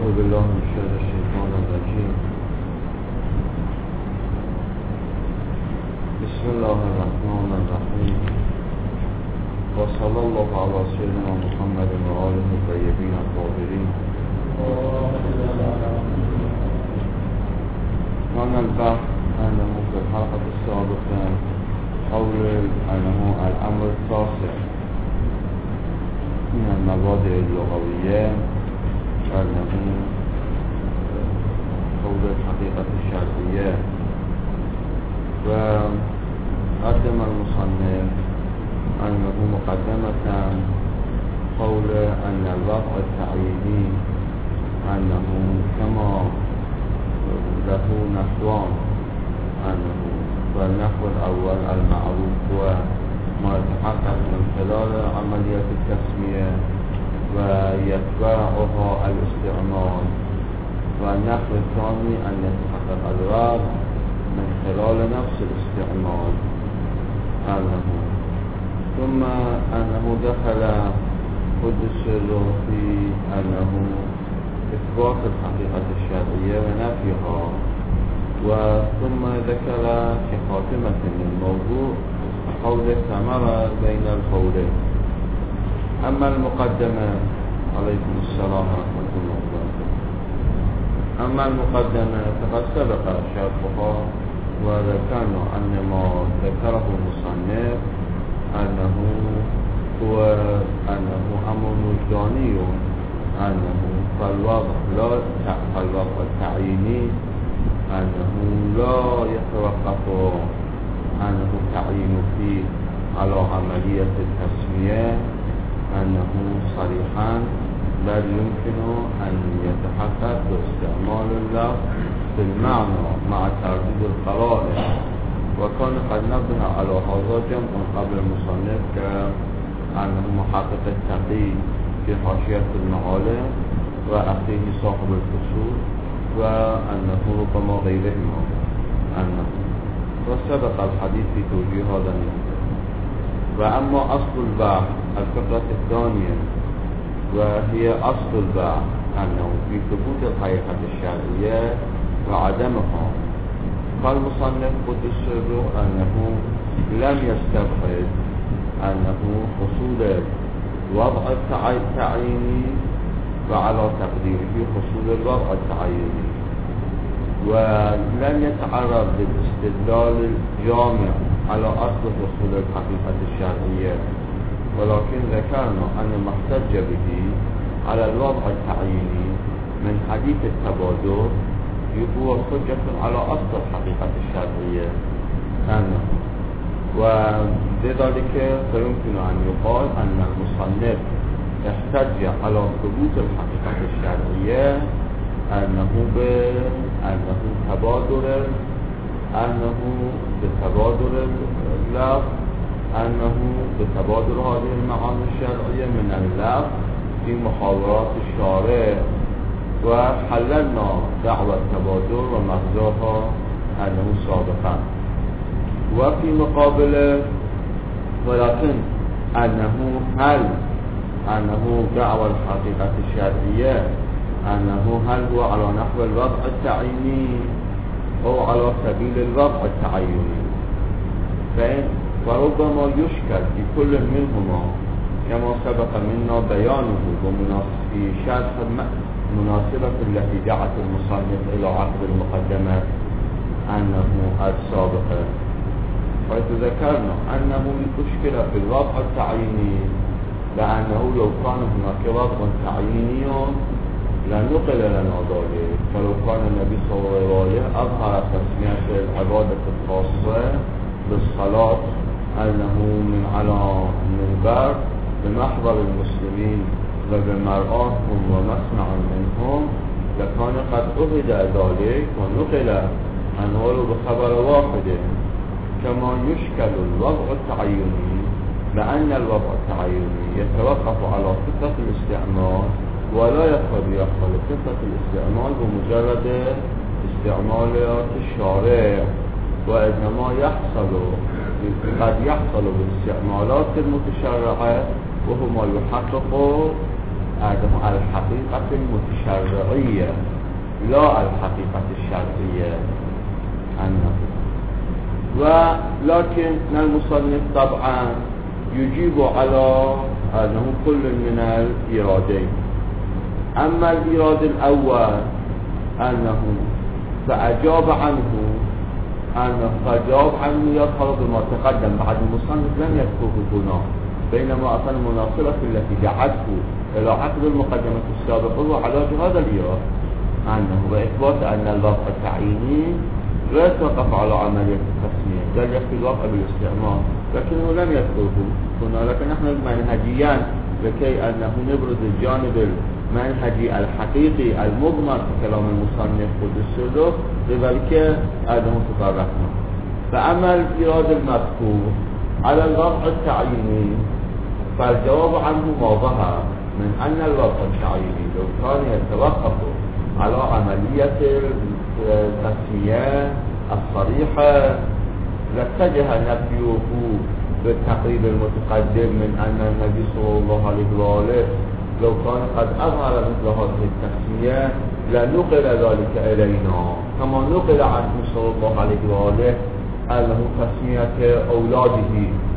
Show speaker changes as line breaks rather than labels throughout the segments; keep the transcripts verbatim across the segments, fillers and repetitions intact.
أعوذ بالله من شر الشيطان الرجيم. بسم الله الرحمن الرحيم. وصلى الله على سيدنا محمد وآله الطيبين الطاهرين. كان البحث أنه في الحلقة السابقة حول أنه الأمر التاسع من المبادئ اللغوية أنه حول الحقيقة الشرعية. وقدم المصنف أنه مقدمة حول أن الوضع التعييني أنه كما له نحوان، أنه والنحو الأول المعروف هو ما يتحقق من خلال عملية التسمية ويتبعها الاستعمال، والنحو الثاني أن يتحقق الوضع من خلال نفس الاستعمال أنه ثم أنه دخل قدس له في أنه إثبات الحقيقة الشرعية ونفيها، وثم ذكر في خاتمة الموضوع حول الثمرة بين القولين. أما المقدمة عليكم السلام ورحمة الله وبركاته. أما المقدمة فقد سبق شرحها، وذكرنا أن ما ذكره المصنف أنه هو أنه أمر وجداني، أنه فالوضع لا فالوضع التعييني أنه لا يتوقف أنه تعيين فيه على عملية التسمية أنه صريحا، بل يمكن أن يتحقق باستعمال اللفظ في المعنى مع ترديد القرائن. وكان قد نبه على هذا جمع قبل المصنف كأنه محقق التقي في حاشية المعالم وأخيه صاحب الفصول، وأنه ربما غيرهما أنه وسبق الحديث في توجيه هذا النقطة. وأما أصل البحث الفقرة الثانية، وهي أصل البحث أنه في ثبوت الحقيقة الشرعية وعدمها، قال المصنف قدس سره أنه لم يستبعد أنه حصول الوضع التعييني وعلى تقديره حصول الوضع التعييني، ولم يتعرض للاستدلال الجامع على أصل حصول الحقيقة الشرعية، ولكن ذكرنا أن ما احتج به على الوضع التعييني من حديث التبادر هو حجة على أصل الحقيقة الشرعية أنه، ولذلك فيمكن أن يقال أن المصنف احتج على ثبوت الحقيقة الشرعية أنه بأنه تبادر أنه بتبادر اللفظ أنه بتبادر هذه المعاني الشرعية من اللفظ في محاورات الشارع، وحللنا دعوى التبادر ومغزاها أنه سابقا. وفي مقابله ولكن أنه هل أنه دعوى الحقيقة الشرعية أنه هل هو على نحو الوضع التعييني أو على سبيل الوضع التعييني، فإن وربما يشكل في كل منهما كما سبق منا بيانه في شرح مناسبة التي دعت المصنف إلى عقد المقدمة أنه السابقة، حيث ذكرنا أنه يشكل في الوضع التعييني، لأنه لو كان هناك وضع تعييني لنقل لنا ذلك، فلو كان النبي صلى الله عليه وسلم أظهر تسمية العبادة الخاصة بالصلاة أنه من على منبر بمحضر المسلمين وبمرآتهم ومسمع منهم، لكان قد أهدى ذلك ونقل عنه بخبر واحد. كما يشكل الوضع التعييني لأن الوضع التعييني يتوقف على فكرة الاستعمال، ولا يقدر يحصل فكرة الاستعمال بمجرد استعمالات الشارع، وإنما يحصل قد يحصل بالاستعمالات المتشرعة، وهو ما يحقق الحقيقة المتشرعية لا الحقيقة الشرعية عنه. ولكن المصنف طبعا يجيب على أنه كل من الإيرادين. أما الإيراد الأول أنه فأجاب عنه أنه فأجاب عنه يظهر بما تقدم بعد المصنف لم يذكره هنا، بينما أصلا المناصرة التي دعته إلى عقد المقدمة السابقة هو علاج هذا الإيراد عنه وإثبات أن الوضع التعييني لا يتوقف على عملية التسمية بل يكفي الوضع بالاستعمال، لكنه لم يذكره هنا. لكن نحن منهجيا لكي أنه نبرز الجانب المنهجي الحقيقي المضمر في كلام المصنف والسلوك لذلك أنه تطرقنا. فأما الإيراد المذكور على الوضع التعييني فالجواب عنه ما ظهر من أن الوضع التعييني لو كان يتوقف على عملية التسمية الصريحة لاتجه نفيه بالتقريب المتقدم من أن النبي صلى الله عليه وآله لو كان قد أظهر مثل هذه التسمية لنقل ذلك إلينا كما نقل عنه صلى الله عليه وآله أنه تسمية أولاده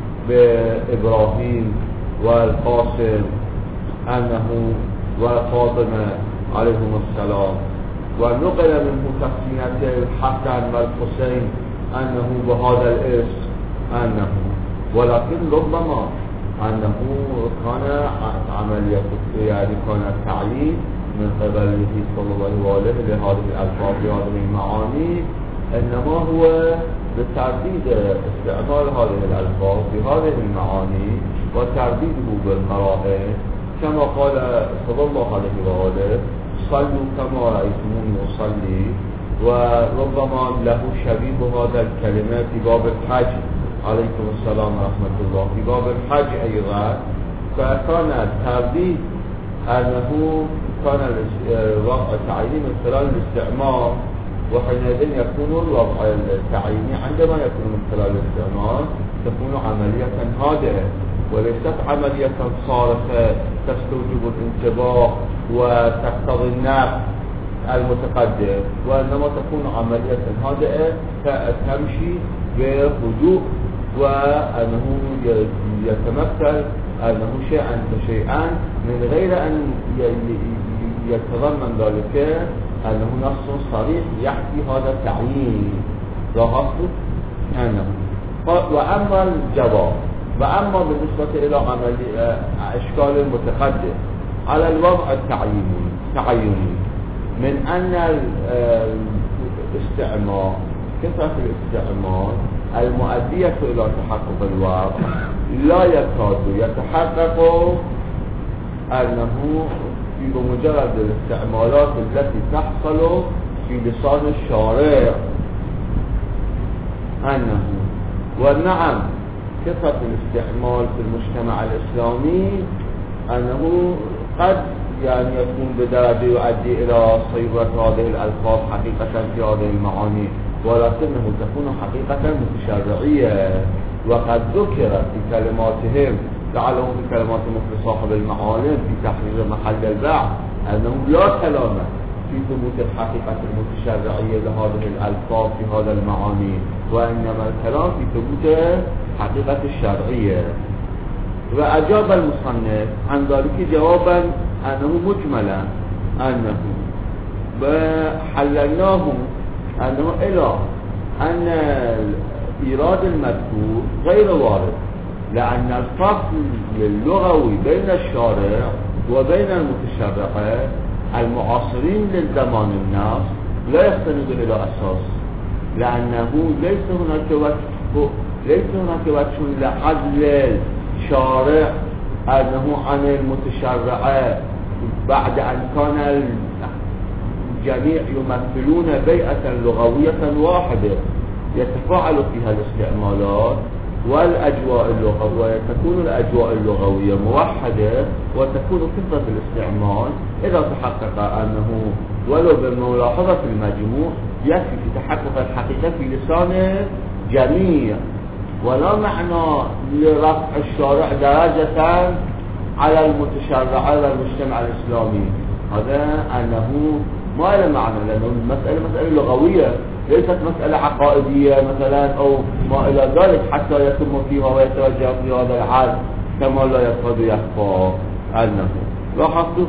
بإبراهيم والقاسم أنه وفاطمة عليهم السلام، ونقل منه تسمية الحسن والحسين أنه بهذا الاسم أنه، ولكن ربما أنه كان عملية يعني كان التعيين من قبله صلى الله عليه وآله لهذه الألفاظ بهذه المعاني إنما هو لترديد استعمال هذه الألفاظ بهذه المعاني وترديده بالقرائن كما قال صلى الله عليه وآله صلوا كما رأيتموني أصلي، وربما له شبيه هذا الكلمة في باب الحج عليكم السلام ورحمة الله في باب الحج أيضا. فكان الترديد أنه كان الوضع التعييني من خلال الاستعمال، وحينئذ يكون الوضع التعييني عندما يكون من خلال الاستعمال تكون عملية هادئة وليست عملية صارخة تستوجب الانتباه وتقتضي النقد المتقدم، وإنما تكون عملية هادئة تمشي بهدوء وأنه يتمثل أنه شيئا فشيئا من غير أن يتضمن ذلك أنه نص صريح يحكي هذا التعيين لاحظت أنه. وأما الجواب وأما بالنسبة إلى عمل أشكال المتقدم على الوضع التعييني تعيني من أن الاستعمال كثرة الاستعمال المؤدية إلى تحقق الوضع لا يكاد يتحقق أنه في بمجرد الاستعمالات التي تحصل في لسان الشارع أنه. ونعم كثرة الاستعمال في المجتمع الإسلامي أنه قد يعني يكون بدرجة يؤدي إلى صيغة هذه الألفاظ حقيقة في هذه المعاني، ولكنه تكون حقيقة متشرعية. وقد ذكر في كلماتهم لعله في كلمات مثل صاحب المعالم في تحرير محل البيع أنه لا كلام في ثبوت الحقيقة المتشرعية لهذه الألفاظ في هذا المعاني، وإنما الكلام في ثبوت حقيقة الشرعية. وأجاب المصنف عن ذلك جوابا أنه مجملا أنه وحللناه أنه إلى أن الإيراد المذكور غير وارد، لأن الفصل اللغوي بين الشارع وبين المتشرع المعاصرين للزمان الناس لا يستند إلى أساس، لأنه ليس هناك وجه ليس هناك وجه لعدل الشارع أنه عن المتشرع بعد أن كان الجميع يمثلون بيئة لغوية واحدة يتفاعل فيها الاستعمالات والأجواء اللغوية، تكون الأجواء اللغوية موحدة وتكون كثرة الاستعمال إذا تحقق أنه ولو بالملاحظة المجموع يكفي في تحقق الحقيقة في لسان جميع، ولا معنى لرفع الشارع درجة على المتشرع على المجتمع الإسلامي، هذا أنه ما له معنى، لأنه المسألة مسألة لغوية ليست مسألة عقائدية مثلا أو ما إلى ذلك حتى يتم فيها ويتوجه في هذا الحال كما لا يكاد يخفى أنه لاحظتوا.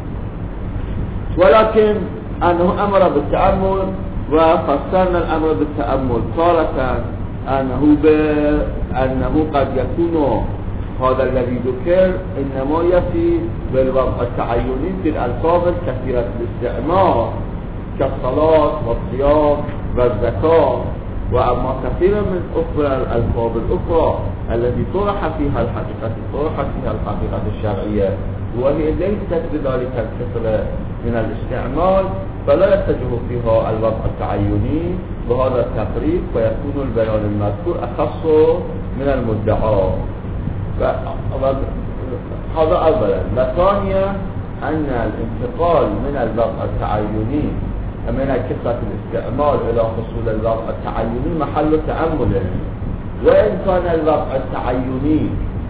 ولكن أنه أمر بالتأمل، وفسرنا الأمر بالتأمل تارة أنه بأنه قد يكون هذا الذي ذكر إنما يأتي بالوضع التعيني في الألفاظ الكثيرة الاستعمال كالصلاة والصيام والزكاة، وأما كثير من أخرى الألفاظ الأخرى التي طرح فيها الحقيقة طرحت فيها الحقيقة الشرعية وهي ليست بذلك الكثرة من الاستعمال، فلا يتجه فيها الوضع التعيني بهذا التقريب، ويكون البيان المذكور أخص من المدعى. هذا أولا. وثانيا أن الانتقال من الوضع التعيني من كثرة الاستعمال إلى حصول الوضع التعيني محل تأمل، وإن كان الوضع التعيني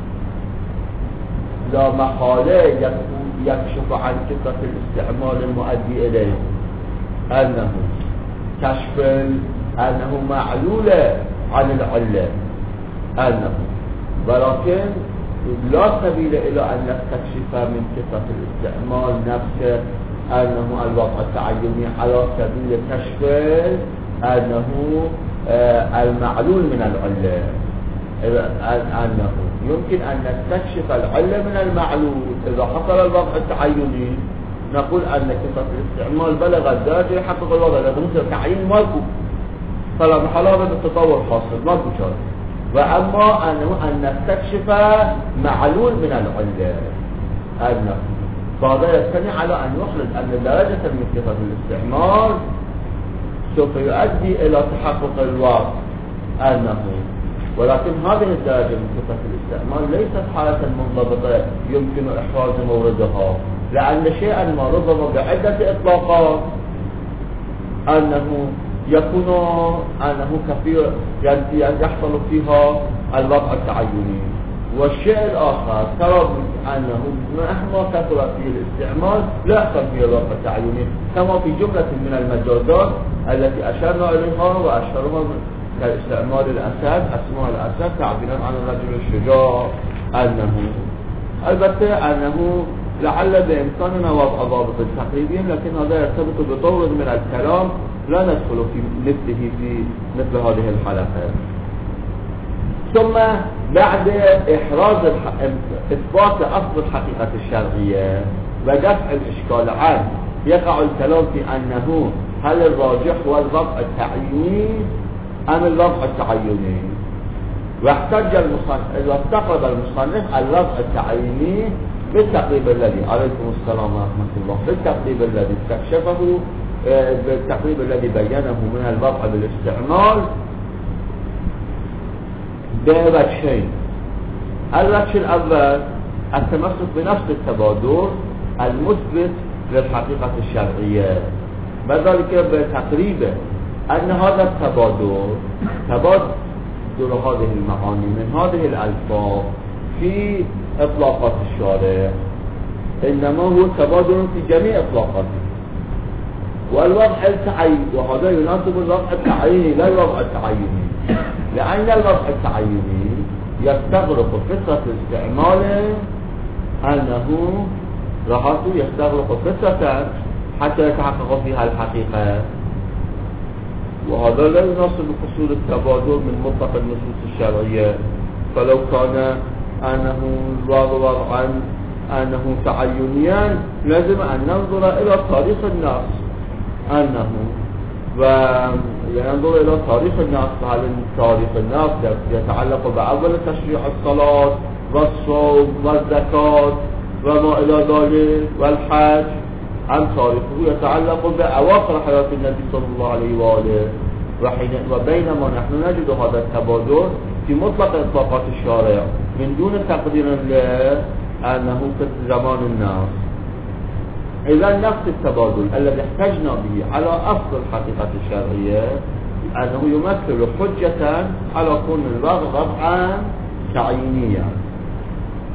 لا محالة يكشف عن كثرة الاستعمال المؤدي إليه أنه كشف أنه معلول عن العلة أنه، ولكن لا سبيل إلى أن نستكشف من كثرة الاستعمال نفسه أنه الوضع التعيني على سبيل كشف أنه المعلول من العلة، أنه يمكن أن نستكشف العلة من المعلول. إذا حصل الوضع التعيني نقول أن كثرة الاستعمال بلغ الدرجة يحقق الوضع، لأنه مثل تعيين ماكو، فلا محالة بالتطور حاصل ماكو شرط. وأما أنه أن نستكشف معلول من العلة أنه، فهذا يستني على أن يخرج أن درجة من كثرة الاستعمال سوف يؤدي إلى تحقق الوضع أنه، ولكن هذه الدرجة من كثرة الاستعمال ليست حالة منضبطة يمكن إحراز موردها، لأن شيئا ما ربما بعدة إطلاقات أنه يكون أنه كثير يحصل فيها الوضع التعيني، والشيء الآخر ترى أنه مهما كثر فيه الاستعمال لا يحصل فيه الوضع التعيني، كما في جملة من المجازات التي أشرنا إليها وأشرنا كاستعمال الأسد أسماء الأسد تعبيرا عن الرجل الشجاع أنه، البته أنه لعل بإمكاننا وضع ضابط تقريبي، لكن هذا يرتبط بطور من الكلام لا ندخل في مثله في مثل هذه الحلقة. ثم بعد إحراز إثبات أصل الحقيقة الشرعية ودفع الإشكال عنه يقع الكلام في أنه هل الراجح هو الوضع التعييني أم الوضع التعيني، واحتج المصنف واستقرب المصنف الوضع التعييني بالتقريب الذي عليكم السلام ورحمة الله بالتقريب الذي استكشفه بالتقريب الذي بينه من الوضع بالاستعمال بوجهين. الوجه الأول التمسك بنفس التبادر المثبت للحقيقة الشرعية، وذلك بتقريبه أن هذا التبادر تبادر هذه المعاني من هذه الألفاظ في إطلاقات الشارع إنما هو تبادر في جميع إطلاقاته، والوضع التعييني وهذا يناسب الوضع التعييني لا الوضع التعييني، لأن الوضع التعييني يستغرق فترة استعماله أنه راحته يستغرق فترة حتى يتحقق فيها الحقيقة، وهذا لا يناسب حصول التبادر من مطلق النصوص الشرعية. فلو كان أنه وضعا أنه تعينيا لازم أن ننظر إلى تاريخ النص أنه وينظر إلى تاريخ النص، هل تاريخ النص يتعلق بأول تشريع الصلاة والصوم والزكاة وما إلى ذلك والحج، أم تاريخه يتعلق بأواخر حياة النبي صلى الله عليه وآله، وبينما نحن نجد هذا التبادر في مطلق إطلاقات الشارع من دون تقدير له أنه في زمان الناس. إذا نفس التبادل الذي احتجنا به على أصل الحقيقة الشرعية أنه يمثل حجة على كون الوضع وضعا تعيينيا.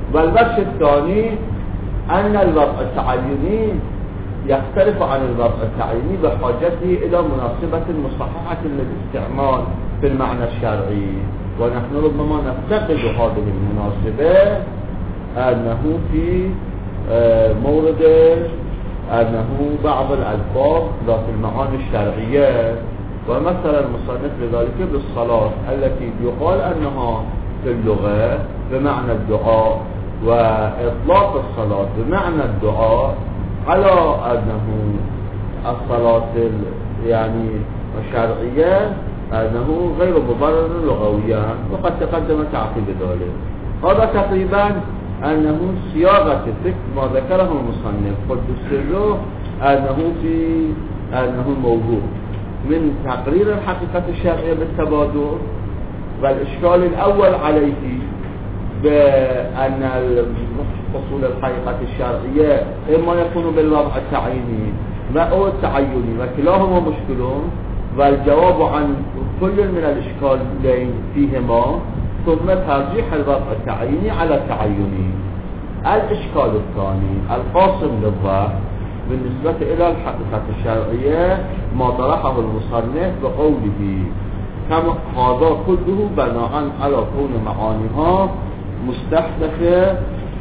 والبحث الثاني أن الوضع التعيني يختلف عن الوضع التعييني بحاجته إلى مناسبة مصححة للاستعمال في المعنى الشرعي، ونحن ربما نفتقد هذه المناسبة أنه في مورد أنه بعض الألفاظ ذات المعاني الشرعية، ومثل المصنف لذلك بالصلاة التي يقال أنها في اللغة بمعنى الدعاء، وإطلاق الصلاة بمعنى الدعاء على أنه الصلاة يعني الشرعية أنه غير مبرر لغويا، وقد تقدم تعقيب ذلك. هذا تقريبا أنه صياغة فكر ما ذكره المصنف قلت السر أنه في أنه الموضوع من تقرير الحقيقة الشرعية بالتبادر، والإشكال الأول عليه بأن حصول الحقيقة الشرعية إما يكون بالوضع التعييني أو التعيني، وكلاهما مشكلون، والجواب عن كل من الإشكالين فيهما ثم ترجيح الوضع التعييني على التعيني. الإشكال الثاني القاسم للظاهر بالنسبة إلى الحقيقة الشرعية ما طرحه المصنف بقوله كما هذا كله بناء على كون معانيها مستحدثة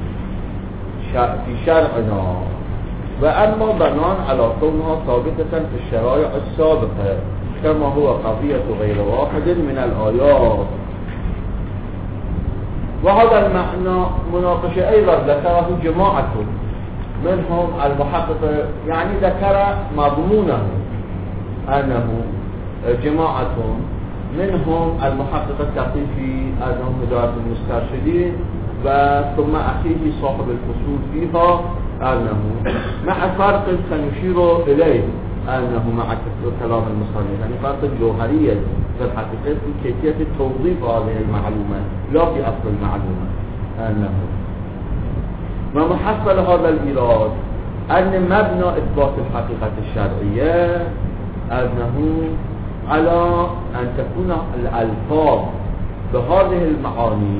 في شرعنا، وأما بناء على كونها ثابتة في الشرائع السابقة كما هو قضية غير واحد من الآيات. وهذا المعنى مناقشة أيضا ذكره جماعة منهم المحقق، يعني ذكر مضمونه أنه جماعة منهم المحقق التقيفي أنه هداية المسترشدين، وثم أخيه صاحب الفصول فيها أنه مع فرق سنشير إليه أنه مع كلام المصنف، يعني فرق جوهرية في الحقيقة في كيفية توظيف هذه المعلومة لا في أصل المعلومة. أنه ومحصل هذا الإيراد أن مبنى إثبات الحقيقة الشرعية أنه على أن تكون الألفاظ بهذه المعاني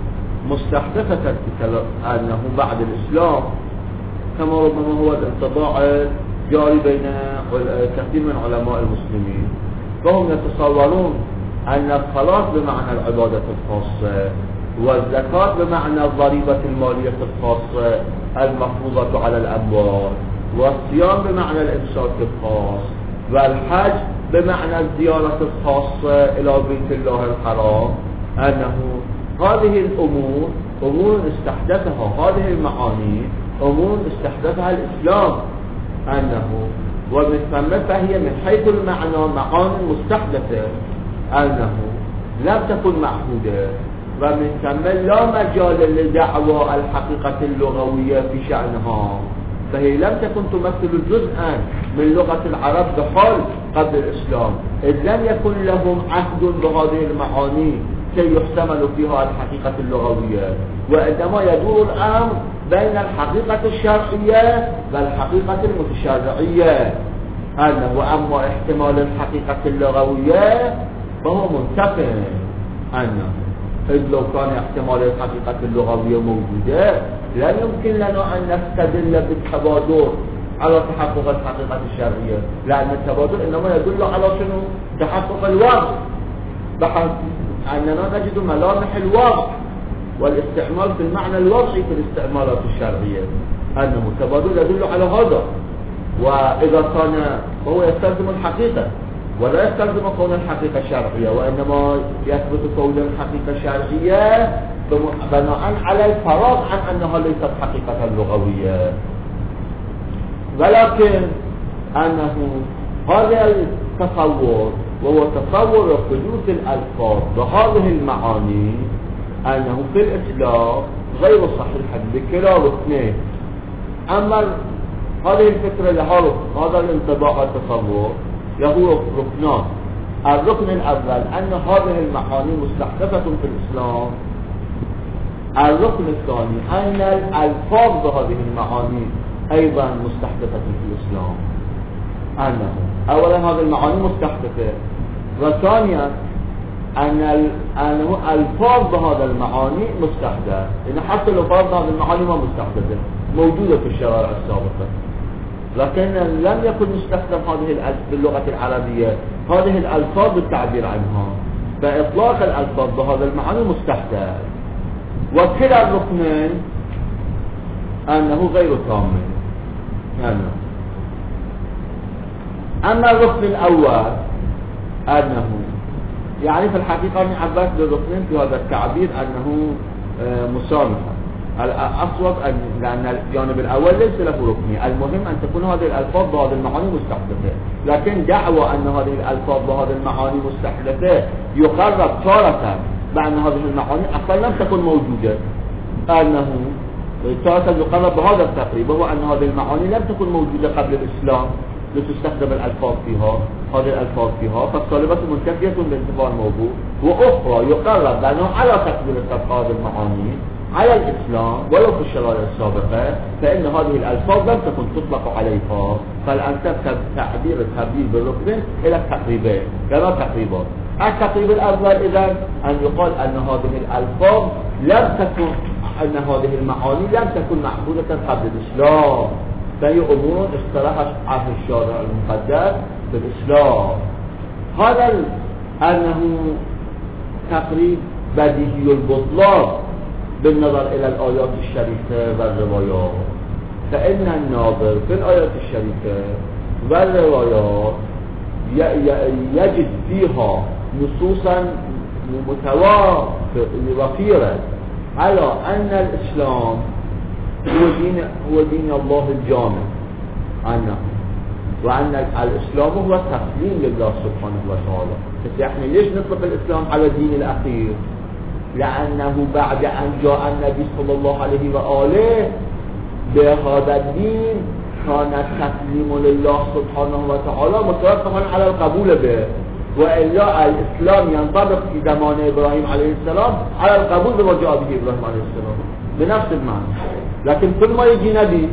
مستحدثة أنه بعد الإسلام، كما ربما هو الانطباع جاري بين كثير من علماء المسلمين، فهم يتصورون أن الصلاة بمعنى العبادة الخاصة، والزكاة بمعنى الضريبة المالية الخاصة المفروضة على الأموال، والصيام بمعنى الإمساك الخاص، والحج بمعنى الزيارة الخاصة إلى بيت الله الحرام، أنه هذه الأمور أمور استحدثها هذه المعاني أمور استحدثها الإسلام، أنه ومن ثم فهي من حيث المعنى معاني مستحدثة أنه لم تكن معهودة، ومن ثم لا مجال لدعوى الحقيقة اللغوية في شأنها، فهي لم تكن تمثل جزءا من لغة العرب بحال قبل الإسلام، إذ لم يكن لهم عهد بهذه المعاني كي يحتمل فيها الحقيقة اللغوية، وإنما يدور الأمر بين الحقيقة الشرعية والحقيقة المتشرعية، أنه أما احتمال الحقيقة اللغوية فهو منتفع، أنه إذ لو كان احتمال الحقيقة اللغوية موجودة لا يمكن لنا أن نستدل بالتبادر على تحقق الحقيقة الشرعية، لأن التبادر إنما يدل على شنو؟ تحقق الوضع، بحيث أننا نجد ملامح الوضع والاستعمال في المعنى الوضعي في الاستعمالات الشرعية، أنه التبادل يدل على هذا، وإذا كان هو يستلزم الحقيقة ولا يستلزم كون الحقيقة الشرعية، وإنما يثبت كون الحقيقة الشرعية بناء على الفراغ عن أنها ليست حقيقة لغوية، ولكن أنه هذا التصور وهو تصور حدوث الألفاظ بهذه المعاني أنه في الإسلام غير صحيح بكلا ركنين. أما هذه الفكرة لها هذا الانطباع والتصور له ركنان. الركن الأول أن هذه المعاني مستحدثة في الإسلام. الركن الثاني أن الألفاظ بهذه المعاني أيضا مستحدثة في الإسلام، أنه أولا هذه المعاني مستحدثة، وثانيا أن أنه ألفاظ بهذا المعاني مستحدث، إن حتى الألفاظ بهذا المعاني ما مستحدثة موجودة في الشرائع السابقة، لكن لم يكن يستخدم هذه الألفاظ باللغة العربية هذه الألفاظ بالتعبير عنها، فإطلاق الألفاظ بهذا المعاني مستحدث. وكلا الركنين أنه غير تام. يعني أما الركن الأول أنه يعني في الحقيقة نعبر بالركنين في هذا التعبير أنه مسامحة. الأصوب أن لأن الجانب الأول ليس له ركني، المهم أن تكون هذه الألفاظ بهذه المعاني مستحدثة، لكن دعوى أن هذه الألفاظ بهذه المعاني مستحدثة يقرب تارة بأن هذه المعاني أصلا لم تكن موجودة، أنه تارة يقرب بهذا التقريب وهو أن هذه المعاني لم تكن موجودة قبل الإسلام لتستخدم الألفاظ فيها هذه الألفاظ فيها، فالطالبات منتفية بانتفاع الموضوع، وأخرى يقرب بأنه على تقبيل هذه المعاني على الإسلام ولو في الشرائع السابقة، فإن هذه الألفاظ لم تكن تطلق عليها، فالأنسب تعبير التبديل بالركن إلى التقريبين كما تقريبات. التقريب الأول إذن أن يقال أن هذه الألفاظ لم تكن أن هذه المعاني لم تكن معبودة قبل الإسلام، فهي أمور اصطلحت عهد الشارع المقدس في الإسلام. هذا أنه تقريب بديهي البطلان بالنظر إلى الآيات الشريفة والروايات، فإن الناظر في الآيات الشريفة والروايات يجد فيها نصوصا متوافرة على أن الإسلام هو دين, هو دين الله الجامع عنه، وأن الإسلام هو تسليم لله سبحانه وتعالى. بس احنا ليش نطلق الإسلام على الدين الأخير؟ لأنه بعد أن جاء النبي صلى الله عليه وآله بهذا الدين كان التسليم لله سبحانه وتعالى متوقفا على القبول به، وإلا الإسلام ينطبق في زمان إبراهيم عليه السلام على القبول بما جاء به إبراهيم عليه السلام بنفس المعنى. لكن ثم يجي نبي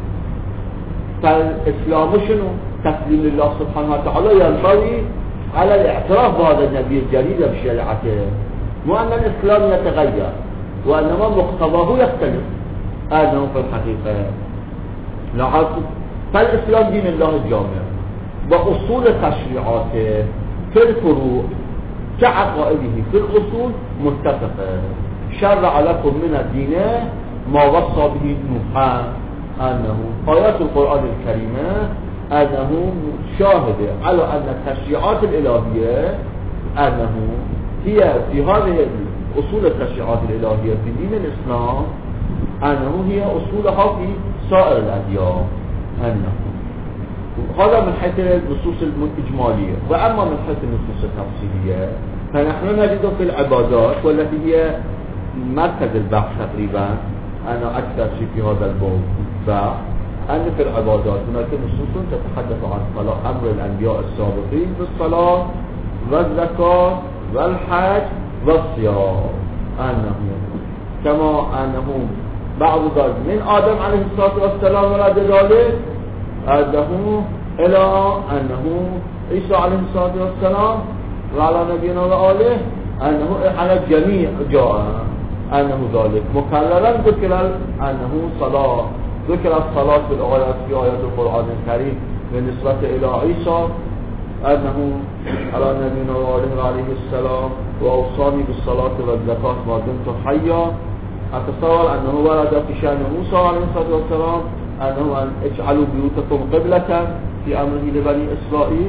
فالإسلام شنو؟ تسليم لله سبحانه وتعالى ينطوي على الاعتراف بهذا النبي الجليل بشريعته، مو أن الإسلام يتغير وإنما مقتضاه يختلف. هذا في الحقيقة لاحظت، فالإسلام دين الله الجامع وأصول تشريعاته في الفروع كعقائده في الأصول متفقة. شرع لكم من الدين ما وصى به نوحا، أنه آيات القرآن الكريمة أنه شاهد على أن التشريعات الإلهية أنه هي في هذه أصول التشريعات الإلهية في دين الإسلام أنه هي أصولها في سائر الأديان، أنه هذا من حيث النصوص الإجمالية. وأما من حيث النصوص التفصيلية فنحن نجد في العبادات والتي هي مركز البحث تقريبا، أنا أكثر شيء في هذا البحث أن في العبادات هناك نصوص تتحدث عن صلاة أمر الأنبياء السابقين بالصلاة والزكاة والحج والصيام، أنه كما أنه بعض ذلك من آدم عليه الصلاة والسلام ورد ذلك أنه إلى أنه عيسى عليه الصلاة والسلام وعلى نبينا وآله أنه على الجميع جاء أنه ذلك مكررا ذكر أنه صلاة ذكر الصلاة في الآيات في آيات القرآن الكريم بالنسبة إلى عيسى أنه على نبينا وآله عليه السلام وأوصاني بالصلاة والزكاة ما دمت حيا. أتصور أنه ورد في شأن موسى عليه الصلاة والسلام أنه أن اجعلوا بيوتكم قبلة في أمره لبني إسرائيل،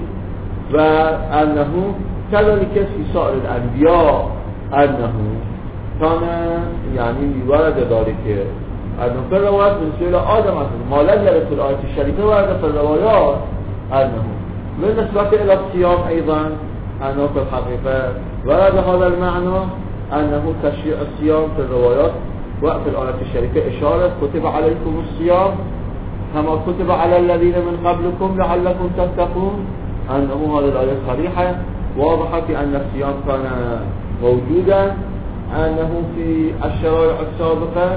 وأنه كذلك في سائر الأنبياء أنه كان يعني ورد ذلك أنه في الروايات من سؤال آدم ما لم يرد في الآية الشريفة ورد في الروايات أنه بالنسبة إلى الصيام أيضا أنه في الحقيقة ورد هذا المعنى أنه تشريع الصيام في الروايات وفي الآية الشريفة إشارة كتب عليكم الصيام كما كتب على الذين من قبلكم لعلكم تتقون، أنه هذه الآية صريحة واضحة في أن الصيام كان موجودا أنه في الشرائع السابقة،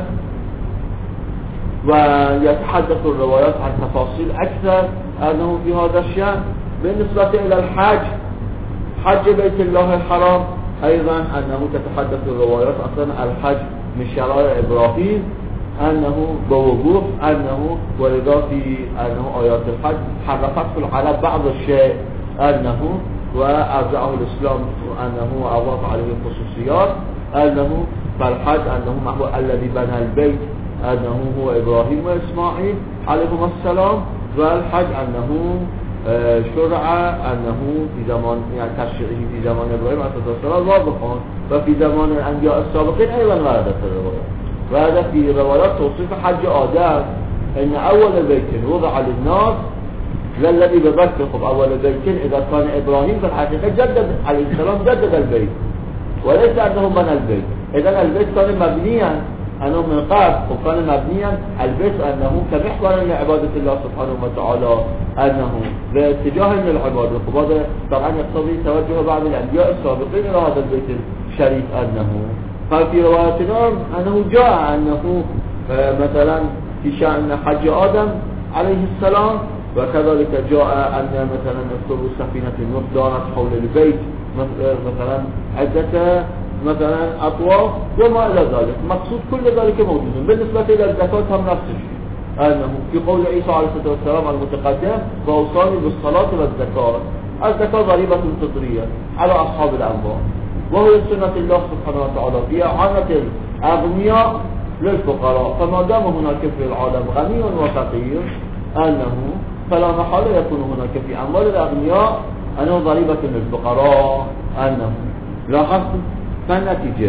ويتحدث الروايات عن تفاصيل أكثر أنه في هذا الشأن. بالنسبة إلى الحج حج بيت الله الحرام أيضا أنه تتحدث الروايات أصلا الحج من شرائع إبراهيم، أنه بوضوح أنه ولذا في أنه آيات الحج حرفت في العرب بعض الشيء أنه وأرجعه الإسلام أنه أضاف عليه الخصوصيات، أنه فالحج أنه ما هو الذي بنى البيت أنه هو إبراهيم وإسماعيل عليهما السلام، والحج أنه شرع أنه في زمان يعني تشريعه في زمان إبراهيم عليه السلام واضحا، وفي زمان الأنبياء السابقين أيضا وردت الروايات. وهذا في روايات توصيف حج آدم أن أول بيت وضع للناس للذي بذكركم أول بيت إذا كان إبراهيم في الحقيقة جدد عليه السلام جدد البيت وليس أنه بنى البيت. إذن البيت كان مبنيا أنه من قبل وكان مبنيا البيت أنه كمحور لعبادة الله سبحانه وتعالى أنه باتجاه للعبادة، وهذا طبعا يقتضي توجه بعض الأنبياء السابقين إلى هذا البيت الشريف. أنه ففي رواياتنا أنه جاء أنه مثلا في شأن حج آدم عليه السلام، وكذلك جاء أن مثلا اذكروا سفينة النوح دارت حول البيت مثلا عدة مثلا أطواف وما إلى ذلك. مقصود كل ذلك موجود. بالنسبة إلى الزكاة هم نفس الشيء، أنه في قول عيسى عليه الصلاة والسلام المتقدم وأوصاني بالصلاة والزكاة. الزكاة ضريبة فطرية على أصحاب الأموال، وهو سنة الله سبحانه وتعالى في إعانة الأغنياء للفقراء، فما دام هناك في العالم غني وفقير أنه فلا محالة يكون هناك في أموال الأغنياء أنه ضريبة للفقراء. أنه لاحظت فالنتيجة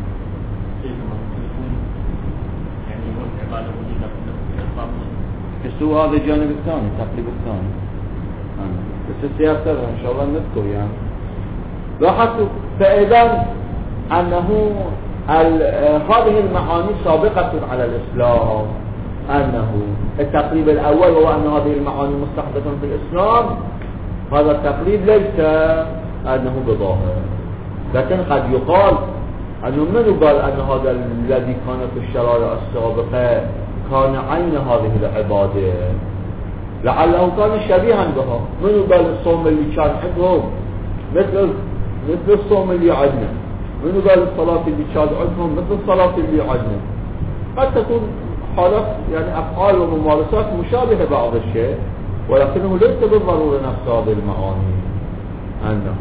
السوء هذا الجانب الثاني التقليب الثاني بس السياسة إن شاء الله نذكر يعني. لاحظت فإذا أنه هذه المعاني سابقة على الإسلام، أنه التقليب الأول هو أن هذه المعاني مستحدثة في الإسلام. هذا التقليد ليس أنه بظاهر، لكن قد يقال أنه من قال أن هذا الذي كان في الشرائع السابقة كان عين هذه العبادة، لعله كان شبيها بها. من قال الصوم اللي كان عندهم مثل مثل الصوم اللي عندنا، من قال الصلاة اللي كان عندهم مثل الصلاة اللي عندنا. قد تكون حالات يعني أفعال وممارسات مشابهة بعض الشيء، ولكنه ليس بالضرورة نفس هذه المعاني. أنه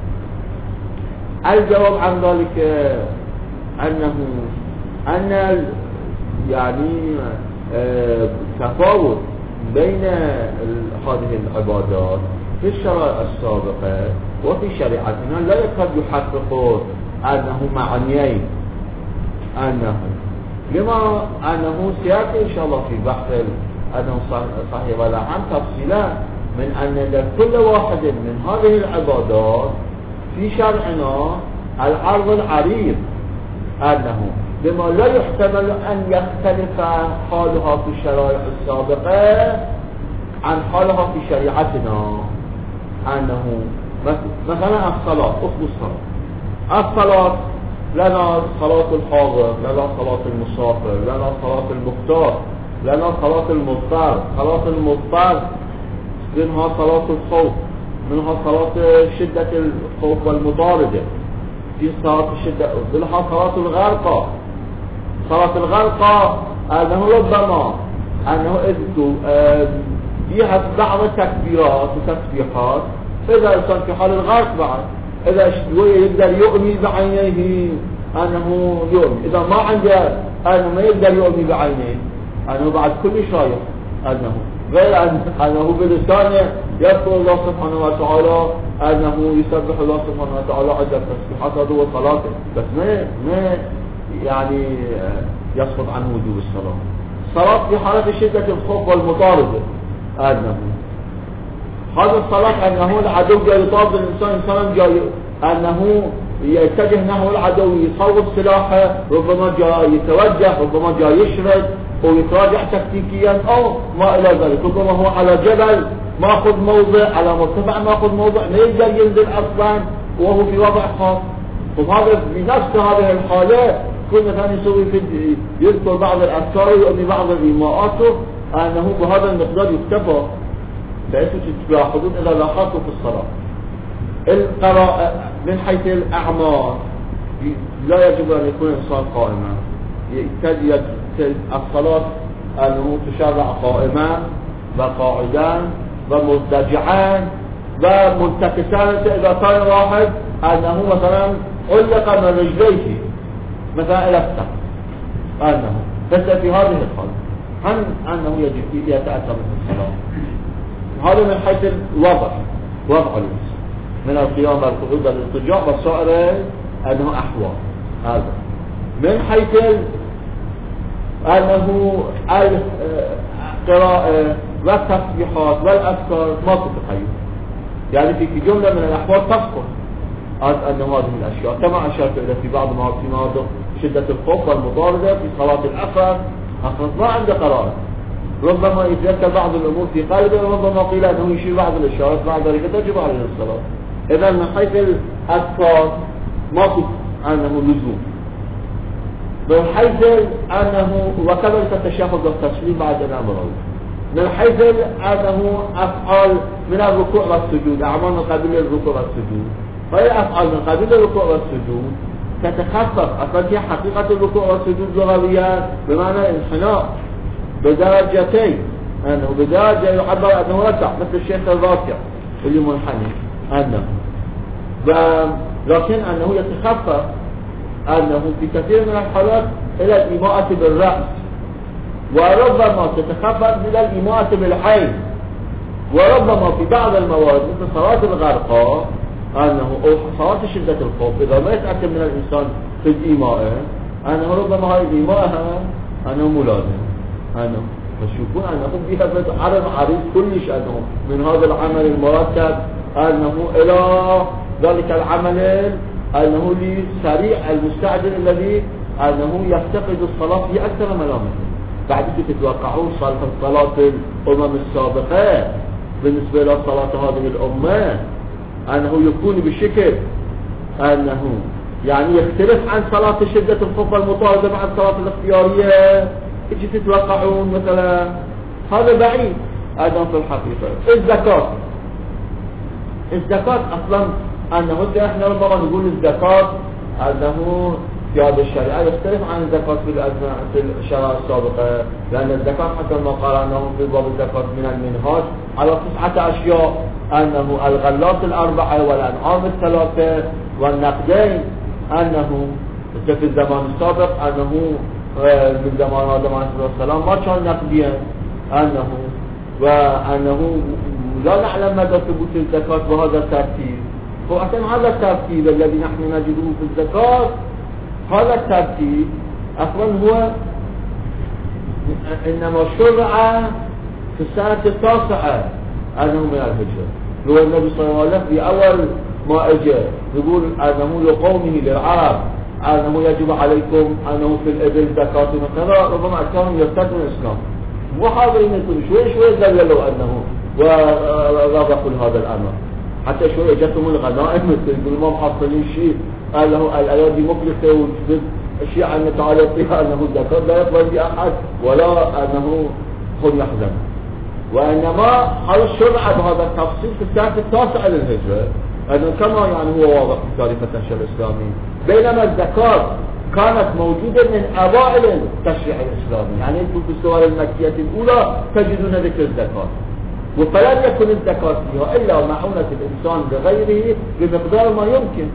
الجواب عن ذلك أنه أن يعني تفاوت بين هذه العبادات في الشرائع السابقة وفي شريعتنا لا يكاد يحقق أنه معنيين. أنه لما أنه سيأتي إن شاء الله في بحث أنه صحيح ولا عن تفصيلا من أن كل واحد من هذه العبادات في شرعنا العرض العريض، أنه بما لا يحتمل أن يختلف حالها في الشرائع السابقة عن حالها في شريعتنا. أنه مثلا الصلاة، أصل الصلاة الصلاة لنا صلاة الحاضر، لنا صلاة المسافر، لنا صلاة المختار، لنا صلاة المضطر. صلاة المضطر منها صلاة الخوف، منها صلاة شدة الخوف والمطاردة، في صلاة الشدة منها صلاة الغرقى. صلاة الغرقى أنه ربما أنه فيها بعض التكبيرات وتسبيحات، إذا الإنسان في حال الغرق بعد إذا شوية يقدر يؤمي بعينيه أنه يؤمي، إذا ما عنده أنه ما يقدر يؤمي بعينيه أنه بعد كل شايف أنه غير أنه بلسانه يذكر الله سبحانه وتعالى، أنه يسبح الله سبحانه وتعالى عند التسبيحات. هذا هو صلاته، بس ما ما يعني يسقط عنه وجوب الصلاة. الصلاة في حالة شدة الخوف والمطاردة، أنه هذا الصلاة أنه العدو جاي يطارد الإنسان، إنسان جاي أنه يتجه نحو العدو يصوب سلاحه، ربما جاي يتوجه، ربما جاي يشرد ويتراجع تكتيكيا أو ما إلى ذلك. ربما هو على جبل ماخذ موضع، على مرتفع ماخذ موضع، ما يقدر ينزل أصلا وهو في وضع خاص. وهذا بنفس هذه الحالة كنا ثاني يسوي في يذكر بعض الأفكار ويؤمن بعض الإيماءات أنه بهذا المقدار يكتفى. بحيث تلاحظون إذا لاحظتوا في الصلاة القراءة من حيث الأعمال لا يجب أن يكون الإنسان قائما، يجب الصلاة أنه تشرع قائما وقاعدا ومضطجعا ومنتكسا. إذا كان واحد أنه مثلا علق من رجليه مثلا إلى السقف أنه بس في هذه الحالة هم أنه يجب يتأثر من الصلاة. هذا من حيث الوضع، وضع الإنسان من القيام والقعود والاضطجاع والسائر أنه أحوال. هذا من حيث أنه القراءة والتسبيحات والأذكار ما تتخيل، يعني في جملة من الأحوال تذكر أن هذه الأشياء كما أشرت إلى في بعض ما في موضوع شدة الخوف والمطاردة في صلاة العصر أخذ ما عنده قرار، ربما يتذكر بعض الأمور في قلبه، ربما قيل أنه يشير بعض الإشارات بعد ذلك تجب عليه الصلاة. إذا من حيث الأذكار ما في أنه لزوم، من حيث أنه وكذلك التشهد والتسليم بعد الأمر، من حيث أنه أفعال من الركوع والسجود، أعمال من قبيل الركوع والسجود، فهي أفعال من قبيل الركوع والسجود تتخفف. أصلا هي حقيقة الركوع والسجود لغويا بمعنى الانحناء بدرجتين، أنه بدرجة يعبر أنه ركع مثل الشيخ الراكع اللي منحني أنه، لكن أنه يتخفف أنه في كثير من الحالات إلى الإيماءة بالرأس، وربما تتخفف إلى الإيماءة بالعين، وربما في بعض الموارد مثل صلاة الغرقاء أنه أو صلاة شدة الخوف إذا ما يتأكد من الإنسان في الإيماء أنه ربما هاي الإيماء أنه ملازم، أنه فشوفون أنه بها عرض عريض كلش أنه من هذا العمل المرتب أنه إلى ذلك العمل أنه لسريع المستعجل الذي أنه يفتقد الصلاة في أكثر ملامحه. بعد تتوقعون صلاة الأمم السابقة بالنسبة إلى صلاة هذه الأمة أنه يكون بشكل أنه يعني يختلف عن صلاة شدة الخوف المطاردة مع الصلاة الاختيارية. إيش تتوقعون مثلا؟ هذا بعيد أيضا في الحقيقة. الزكاة الزكاة أصلا أنه إحنا ربما نقول الزكاة أنه في هذه الشريعة يختلف عن الزكاة في الشرائع السابقة، لأن الزكاة حتى ما قال أنه في باب الزكاة من المنهاج على تسعة أشياء، أنه الغلات الأربعة والأنعام الثلاثة والنقدين، أنه في الزمان السابق أنه من زمان آدم عليه السلام ما كان نقديا، أنه وأنه لا نعلم مدى ثبوت الزكاة بهذا الترتيب. فأصلا هذا الترتيب الذي نحن نجده في الزكاة، هذا الترتيب أصلا هو إنما شرع في السنة التاسعة أنه من الهجرة. هو النبي صلى الله عليه وسلم في أول ما أجى يقول أنه لقومه للعرب أنه يجب عليكم أنه في الإبل زكاة مثلا، ربما كانوا يرتدوا الإسلام وحاضرين يكونوا شوي شوي دللوا أنه ورضقوا هذا الأمر، حتى شوي جتهم الغنائم مثل يقولوا ما محصلين شيء، قال له الأيادي مفلسة وجبت الشيء عن تعالى فيها أنه الزكاة لا يقبل بأحد ولا أنه هم يحزن. وإنما هذا الشرع بهذا التفصيل في السنة التاسعة للهجرة، أنه كما يعني هو واضح في تاريخ التشريع الإسلامي، بينما الزكاة كانت موجودة من أوائل التشريع الإسلامي. يعني أنتم في السور المكية الأولى تجدون ذكر الزكاة، وفلن يكن الزكاة فيها إلا معونة الإنسان بغيره بمقدار ما يمكن.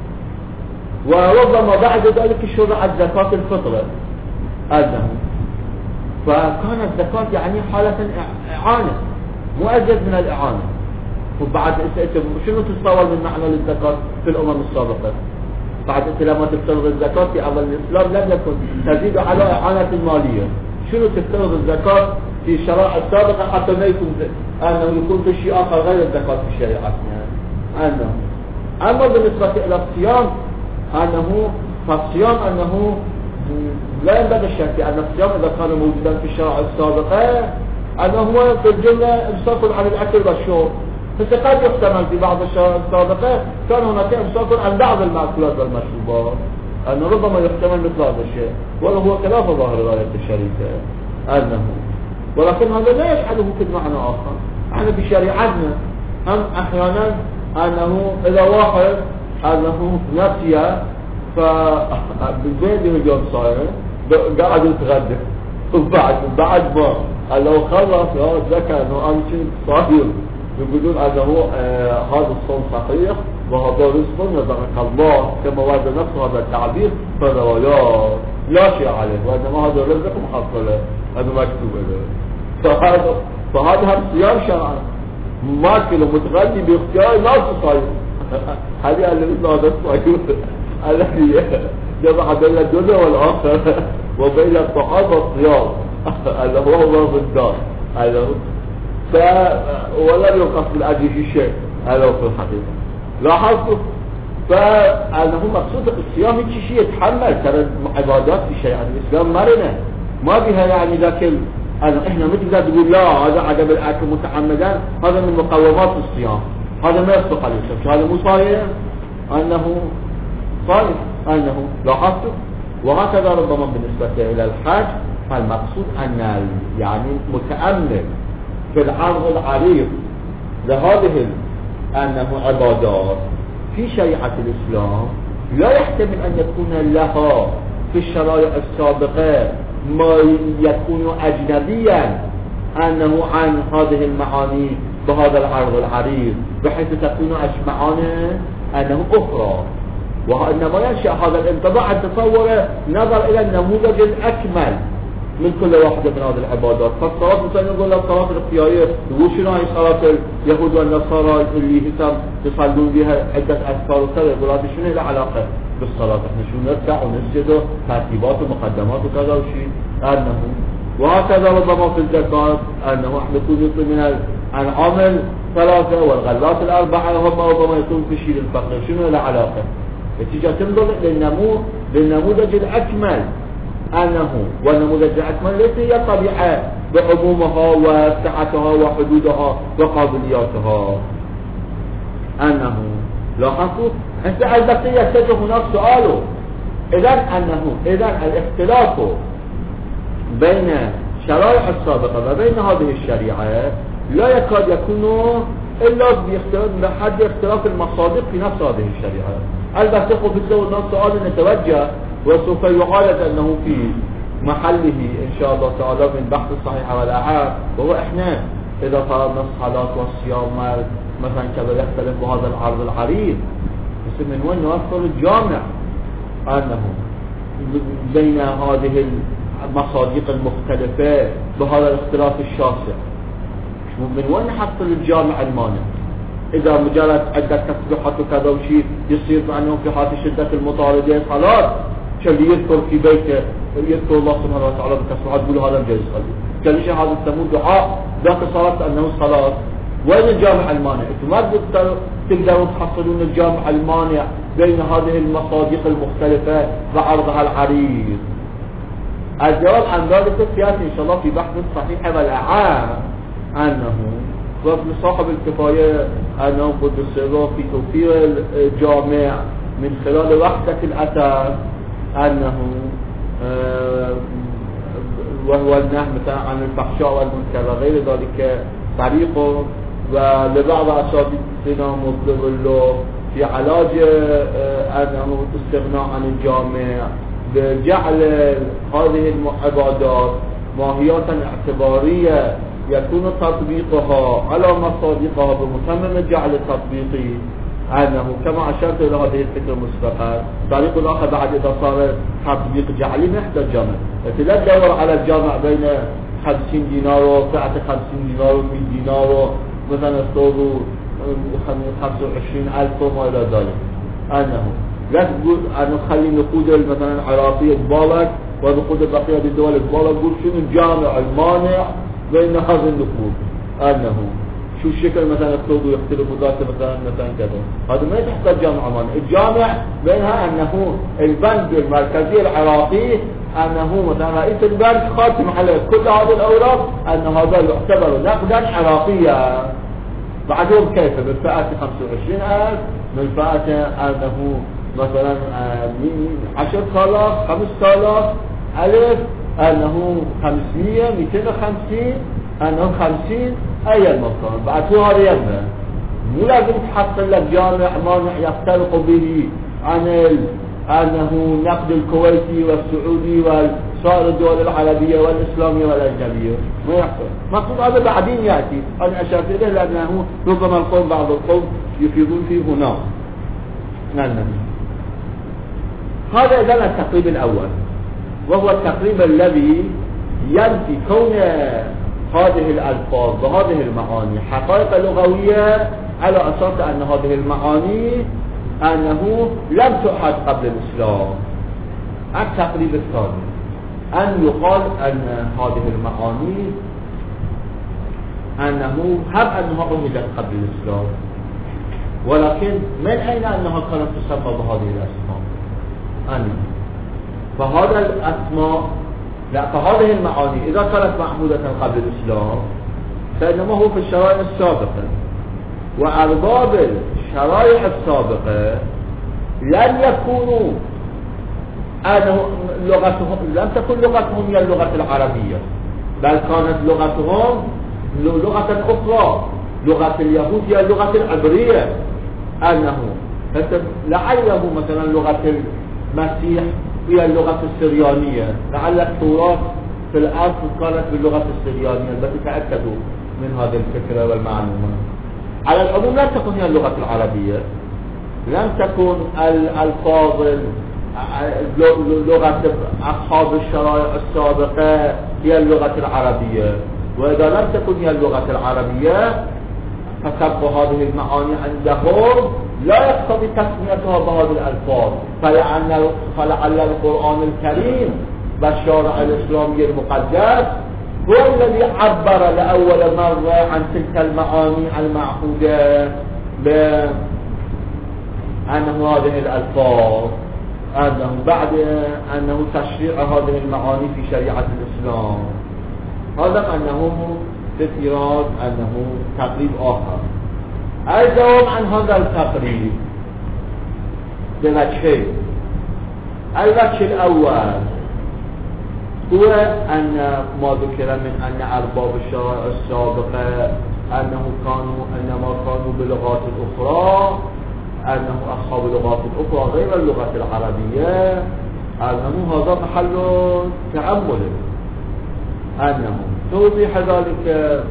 وربما بعد ذلك شرعت زكاة الفطرة أنه، فكانت زكاة يعني حالة إعانة مؤجد من الإعانة. وبعد شنو تتصور من معنى للزكاة في الأمم السابقة؟ بعد لما تفترض الزكاة في أول الإسلام لم يكن تزيد على إعانة المالية. شنو تفترض الزكاة في الشرائع السابقة حتى ما يكون أنه يكون في شيء آخر غير الزكاة في شريعتنا أنه. أما بالنسبة إلى الصيام أنه فالصيام أنه لا ينبغي الشك أن الصيام إذا كان موجودا في الشرائع السابقة أنه هو في الجملة إمساك عن الأكل والشرب، فقد يحتمل في بعض الشرائع السابقة كان هناك إمساك عن بعض المأكولات والمشروبات، أنه ربما يحتمل مثل هذا الشيء، وهو خلاف ظاهر الآية الشريفة أنه. ولكن هذا لا يجعله في معنى آخر. يعني في شريعتنا هم أحيانا أنه إذا واحد أنه نسي فبالبيت اليوم صاير قاعد يتغدى وبعد بعد ما لو خلص ذكر أنه أنا كنت صاير يقولون أنه آه هذا الصوم صحيح وهذا رزق يرزقك الله كما ورد نفسه هذا التعبير فالروايات لا شيء عليه وإنما هذا رزق محصله هذا مكتوب له فهذا فهذا هم صيام شرعا ماكل ومتغني باختيار لا تصير هذه قال لي هذا الصيام الذي جمع بين الدنيا والآخرة وبين الطعام والصيام اللي هو الله بالدار ف ولا يوقف بالأجل في شيء هذا هو في الحقيقة لاحظتوا فأنه مقصود الصيام هيك شيء يتحمل ترى عبادات في شيء يعني الإسلام مرنة ما بها يعني ذاك أنا إحنا مثل ذا تقول لا هذا عدم الأكل متعمدا هذا من مقومات الصيام هذا ما يصدق عليه هذا مو صحيح أنه صحيح أنه لاحظتوا وهكذا ربما بالنسبة إلى الحج فالمقصود أن يعني متأمل في العرض العريض لهذه أنه عبادات في شريعة الإسلام لا يحتمل أن يكون لها في الشرائع السابقة ما يكون أجنبيا أنه عن هذه المعاني بهذا العرض العريض بحيث تكون معاني أنه أخرى وإنما ينشأ هذا الانطباع أن تصور نظر إلى النموذج الأكمل من كل واحدة من هذه العبادات فالصلاة مثلا يقول لك صلاة الاختيارية يقول شنو هي صلاة اليهود والنصارى اللي هسم يصلون بها عدة أذكار وكذا يقول هذه شنو لها علاقة بالصلاة احنا شو نركع ونسجد ترتيبات ومقدمات وكذا وشيء أنه وهكذا ربما في الزكاة أنه احنا يكون يطلب من العامل ثلاثة والغلات الأربعة هم ربما يكون في شيء للفقر شنو لها علاقة تيجي تنظر للنمو للنموذج الأكمل أنه والنموذج الأكمل ليس هي طبيعة بعمومها وسعتها وحدودها وقابلياتها أنه لاحظوا أنت البقية يتجه هناك سؤاله إذن أنه إذن الاختلاف بين شرائع السابقة وبين هذه الشريعة لا يكاد يكون إلا بحد اختلاف المصادق في نفس هذه الشريعة البته خب بتسوي الناس سؤال نتوجه وسوف يعالج أنه في محله إن شاء الله تعالى من بحث الصحيح والأعاب وهو إحنا إذا فرضنا الصلاة والصيام مثلا كذا يختلف بهذا العرض العريض بس من وين نوفر الجامع أنه بين هذه المصادق المختلفة بهذا الاختلاف الشاسع من وين نحصل الجامع المانع إذا مجرد عدة تسبيحات وكذا وشيء يصير عنهم في حالة شدة المطاردة صلاة كاللي يذكر في بيته يذكر الله سبحانه وتعالى بالتسبيحات يقولوا هذا الجيز خلي كاللي شيء هذا السمو دعاء ذاك صلاة أنه صلاة وين الجامع المانع؟ أنتم ما تقدروا تحصلون الجامع المانع بين هذه المصادق المختلفة بعرضها العريض. الجواب عن ذلك سيأتي إن شاء الله في بحث الصحيح والأعام أنه وابن صاحب الكفاية أنه قد السر في توفير الجامع من خلال وحدة الأثر أنه آه وهو النهي مثلا عن الفحشاء والمنكر وغير ذلك طريقه ولبعض أساتذتنا مطلب له في علاج آه أنه استغناء عن الجامع بجعل هذه العبادات ماهية اعتبارية يكون تطبيقها على مصادقها بمتمم الجعل التطبيقي أنه كما أشرت إلى هذه الفكرة مسبقا طريق الآخر بعد إذا صار تطبيق جعلي محتاج جامع لا تدور على الجامع بين خمسين دينار وسعة خمسين دينار ومئة دينار مثلا استوضوا خمسة وعشرين ألف وما إلى ذلك أنه لا تقول أنه خلي نقود مثلا العراقية تبالك ونقود البقية الدول تبالك قول شنو الجامع المانع بين هذا النقود أنه شو الشكل مثلا يختلفوا يختلفوا ذات مثلا مثلا كذا هذا ما يحتاج جامع مانع الجامع بينها أنه البنك المركزي العراقي أنه مثلا رئيس البنك خاتم على كل هذه الأوراق أن هذا يعتبر نقدا عراقيا بعدهم كيف من فئة خمسة وعشرين ألف من فئة أنه مثلا عشرة آلاف خمسة آلاف ألف أنه خمسمية مئتين وخمسين أنه خمسين أي المكان بعد هو هذا يمه مو لازم تحصل لك جامع مانع يفترق به عن ال... أنه نقد الكويتي والسعودي وسائر الدول العربية والإسلامية والأجنبية، ما يحصل. مقصود هذا بعدين يأتي، أنا أشرت إليه لأنه ربما القوم بعض القوم يفيدون فيه هنا. نعم. هذا إذن التقريب الأول، وهو التقريب الذي ينفي كون هذه الألفاظ وهذه المعاني حقائق لغوية على أساس أن هذه المعاني أنه لم تؤحد قبل الإسلام. التقريب الثاني أن يقال أن هذه المعاني أنه هم أنها أهدت قبل الإسلام، ولكن من أين أنها كانت تسمى بهذه الأسماء؟ أن فهذا الأسماء لا فهذه المعاني إذا كانت معهودة قبل الإسلام فإنما هو في الشرائع السابقة، وأرباب الشرائع السابقة لن يكونوا أنه لغتهم لم تكن لغتهم هي اللغة العربية، بل كانت لغتهم لغة أخرى. لغة اليهود هي اللغة العبرية، أنه لعله مثلا لغة المسيح هي اللغة السريانية، لعل التوراة في الأصل كانت باللغة السريانية، بس تأكدوا من هذه الفكرة والمعلومة. على العموم لم تكن هي اللغة العربية، لم تكن الألفاظ لغة أصحاب الشرائع السابقة هي اللغة العربية، وإذا لم تكن هي اللغة العربية فتبقى هذه المعاني عندهم لا يقتضي تسميتها بهذه الألفاظ. فلعل, فلعل القرآن الكريم بالشارع الإسلامي المقدس هو الذي عبر لأول مرة عن تلك المعاني المعهودة بأنه هذه الألفاظ، أنه بعد أنه تشريع هذه المعاني في شريعة الإسلام. هذا أنه في إيراد أنه تقريب آخر. الجواب عن هذا التقريب بوجهين. الوجه الأول هو أن ما ذكر من أن أرباب الشرائع السابقة أنه كانوا إنما كانوا بلغات أخرى، أنه أصحاب اللغات الأخرى غير اللغة العربية، أنه هذا محل تأمل. أنه توضيح ذلك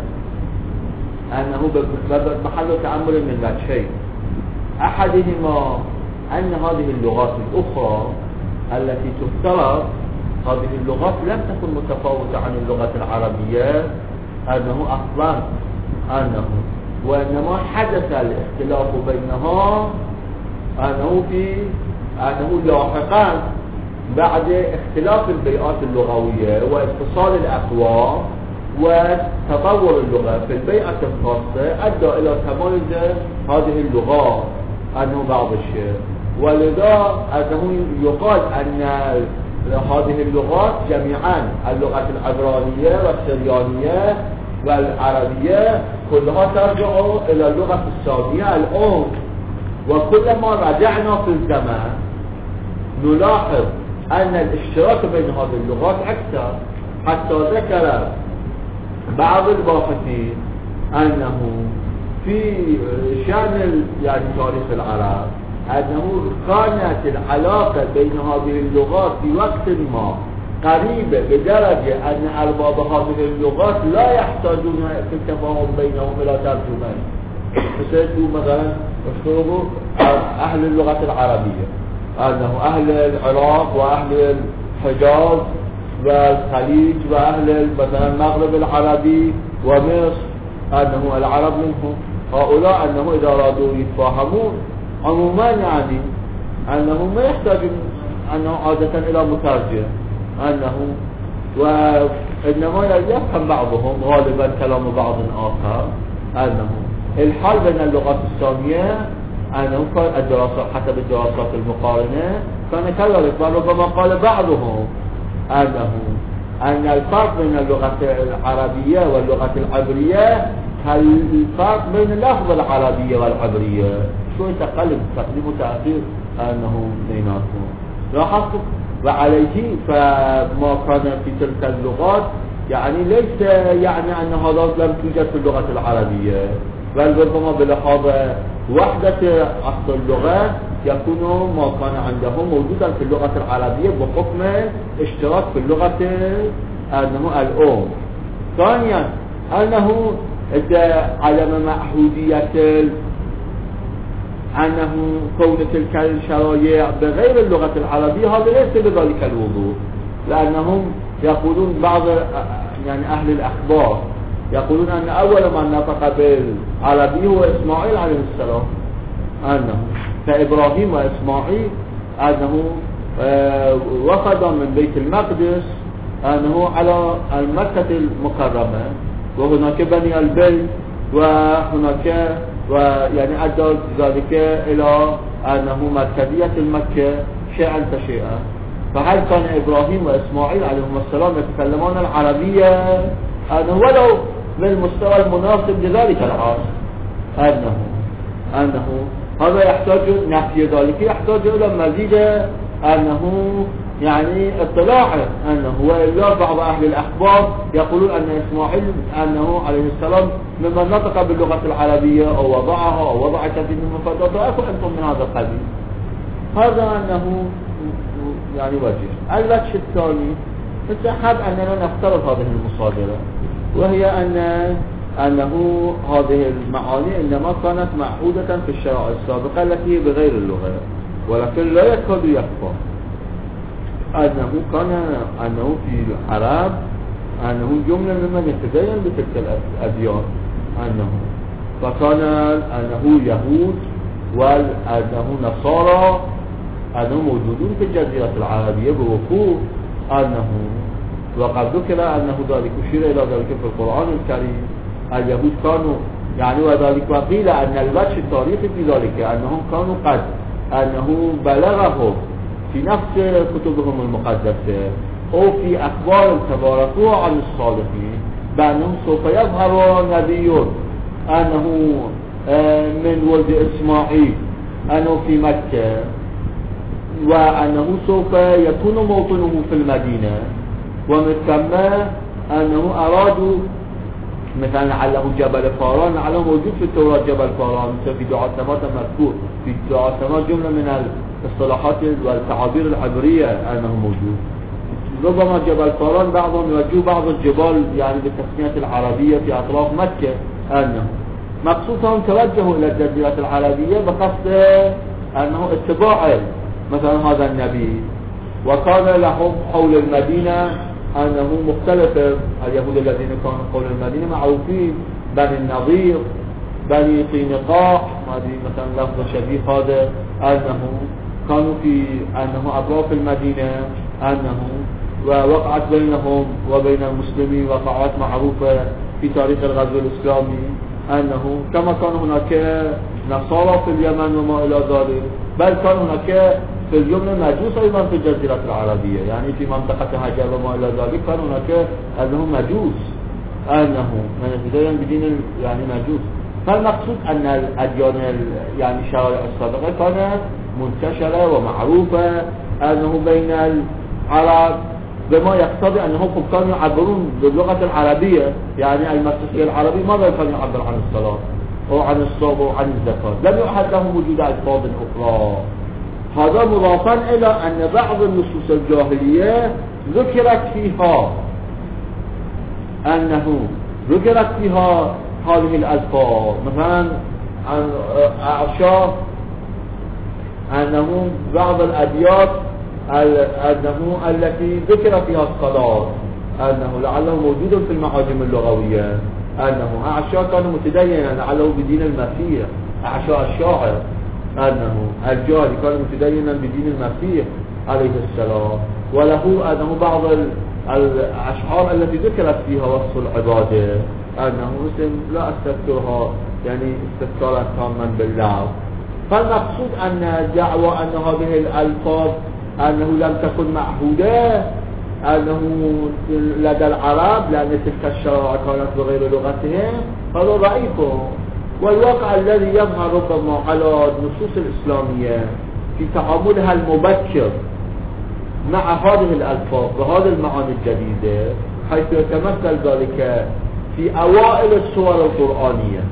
أنه محل تأمل من وجهين. أحدهما أن هذه اللغات الأخرى التي تفترض هذه اللغات لم تكن متفاوتة عن اللغة العربية، أنه أصلا أنه وإنما حدث الاختلاف بينها أنه في أنه لاحقا بعد اختلاف البيئات اللغوية واتصال الأقوام وتطور اللغة في البيئة الخاصة أدى إلى تميز هذه اللغات أنه بعض الشيء، ولذا أنه يقال أن هذه اللغات جميعا اللغة العبرانية والسريانية والعربية كلها ترجع إلى اللغة السامية الأم. وكلما رجعنا في الزمن نلاحظ أن الاشتراك بين هذه اللغات أكثر، حتى ذكر بعض الباحثين أنه في شأن يعني تاريخ العرب أنه كانت العلاقة بين هذه اللغات في وقت ما قريبة بدرجة أن أرباب هذه اللغات لا يحتاجون في التفاهم بينهم إلى ترجمة. فسيدوا مثلا اشتروا أهل اللغة العربية أنه أهل العراق وأهل الحجاز والخليج وأهل مثلا المغرب العربي ومصر، أنه العرب منهم هؤلاء أنه إذا أرادوا يتفاهمون عموما يعني أنه ما يحتاجون أنه عادة إلى مترجم، أنه وإنما يفهم بعضهم غالبا كلام بعض آخر. أنه الحال بين اللغات السامية أنه كان الدراسة حسب الدراسات المقارنة كان كذلك، وربما قال بعضهم أنه أن الفرق بين اللغة العربية واللغة العبرية كالفرق بين اللفظ العربية والعبرية، شوي تقلب تقديم وتأخير أنه بيناتهم. لاحظت وعليه فما كان في تلك اللغات يعني ليس يعني أن هذا لم توجد في اللغة العربية، بل ربما بلحاظ وحدة أصل اللغة يكون ما كان عندهم موجودا في اللغة العربية بحكم اشتراك في اللغة أنه الأم. ثانيا أنه علم معهودية أنه كون تلك الشرائع بغير اللغة العربية هذا ليس بذلك الوضوح، لأنهم يقولون بعض يعني أهل الأخبار يقولون أن أول من نطق بالعربي هو إسماعيل عليه السلام، أنه فإبراهيم وإسماعيل أنه وفد من بيت المقدس أنه على المكة المكرمة، وهناك بني البيت وهناك ويعني أدى ذلك إلى أنه مركزية المكة شيئا فشيئا. فهل كان إبراهيم وإسماعيل عليهم السلام يتكلمون العربية أنه ولو بالمستوى المناسب لذلك العصر؟ أنه أنه هذا يحتاج نفي ذلك يحتاج إلى مزيد أنه يعني اطلاع أنه وإلا بعض أهل الأخبار يقولون أن إسماعيل أنه عليه السلام ممن نطق باللغة العربية أو وضعها أو وضع كثير من مفرداتها، أكو أنتم من هذا القبيل. هذا أنه يعني وجه. الوجه الثاني نتحب أننا نفترض هذه المصادرة، وهي أن أنه هذه المعاني إنما كانت معهودة في الشرائع السابقة التي هي بغير اللغة، ولكن لا يكاد يخفى أنه كان أنه في العرب أنه جملة ممن يتدين بتلك الأديان، أنه فكان أنه يهود وأنه نصارى أنه موجودون في الجزيرة العربية بوقوع، أنه وقد ذكر أنه ذلك أشير إلى ذلك في القرآن الكريم. اليهود كانوا يعني وذلك وقيل أن الوجه التاريخي في ذلك أنهم كانوا قد أنه بلغهم في نفس كتبهم المقدسة أو في أخبار تباركوا عن الصالحين بأنهم سوف يظهر نبيون أنه من ولد إسماعيل أنه في مكة، وأنه سوف يكون موطنه في المدينة، ومن ثم أنه أرادوا مثلا لعله جبل فاران، لعله موجود في التوراة جبل فاران في دعاء سماء مذكور في دعاء سماء جملة من الاصطلاحات والتعابير العبرية أنه موجود. ربما جبل فاران بعضهم يوجه بعض الجبال يعني بالتسمية العربية في أطراف مكة، أنه مقصودهم توجهوا إلى الجزيرة العربية بقصد أنه اتباع مثلا هذا النبي، وكان لهم حول المدينة أنه مختلف. اليهود الذين كانوا حول المدينة معروفين بني النضير بني قينقاع، هذه مثلا لفظ شبيه هذا، أنه كانوا في أنه أطراف المدينة، أنه ووقعت بينهم وبين المسلمين وقعات معروفة في تاريخ الغزو الإسلامي، أنه كما كان هناك نصارى في اليمن وما إلى ذلك، بل كان هناك في الجملة مجوس أيضا في الجزيرة العربية، يعني في منطقة هجر وما إلى ذلك كان هناك أنهم مجوس، أنه من يتدين بدين يعني مجوس. فالمقصود أن الأديان يعني الشرائع السابقة كانت منتشرة ومعروفة أنه بين العرب بما يقتضي أنهم كانوا يعبرون باللغة العربية، يعني المسيحي العربي ماذا كان يعبر عن الصلاة أو عن الصوم أو عن الزكاة؟ لم يعهد لهم وجود ألفاظ أخرى. هذا مضافا إلى أن بعض النصوص الجاهلية ذكرت فيها أنه ذكرت فيها هذه الألفاظ، مثلا عن أعشاء أنه بعض الأبيات أنه التي ذكر فيها الصلاة أنه لعله موجود في المعاجم اللغوية، أنه أعشاء كان متدينا لعله بدين المسيح، أعشاء الشاعر أنه الجاري كان متدينا بدين المسيح عليه السلام، وله أنه بعض الأشعار التي ذكرت فيها وصف العبادة أنه مسلم لا أستذكرها يعني استذكارا تاما بالله. فالمقصود أن دعوى أن هذه الألفاظ أنه لم تكن معهودة أنه لدى العرب لأن تلك الشرائع كانت بغير لغتهم، هذا ضعيف. والواقع الذي يظهر ربما على النصوص الإسلامية في تعاملها المبكر مع هذه الألفاظ وهذه المعاني الجديدة، حيث يتمثل ذلك في أوائل السور القرآنية،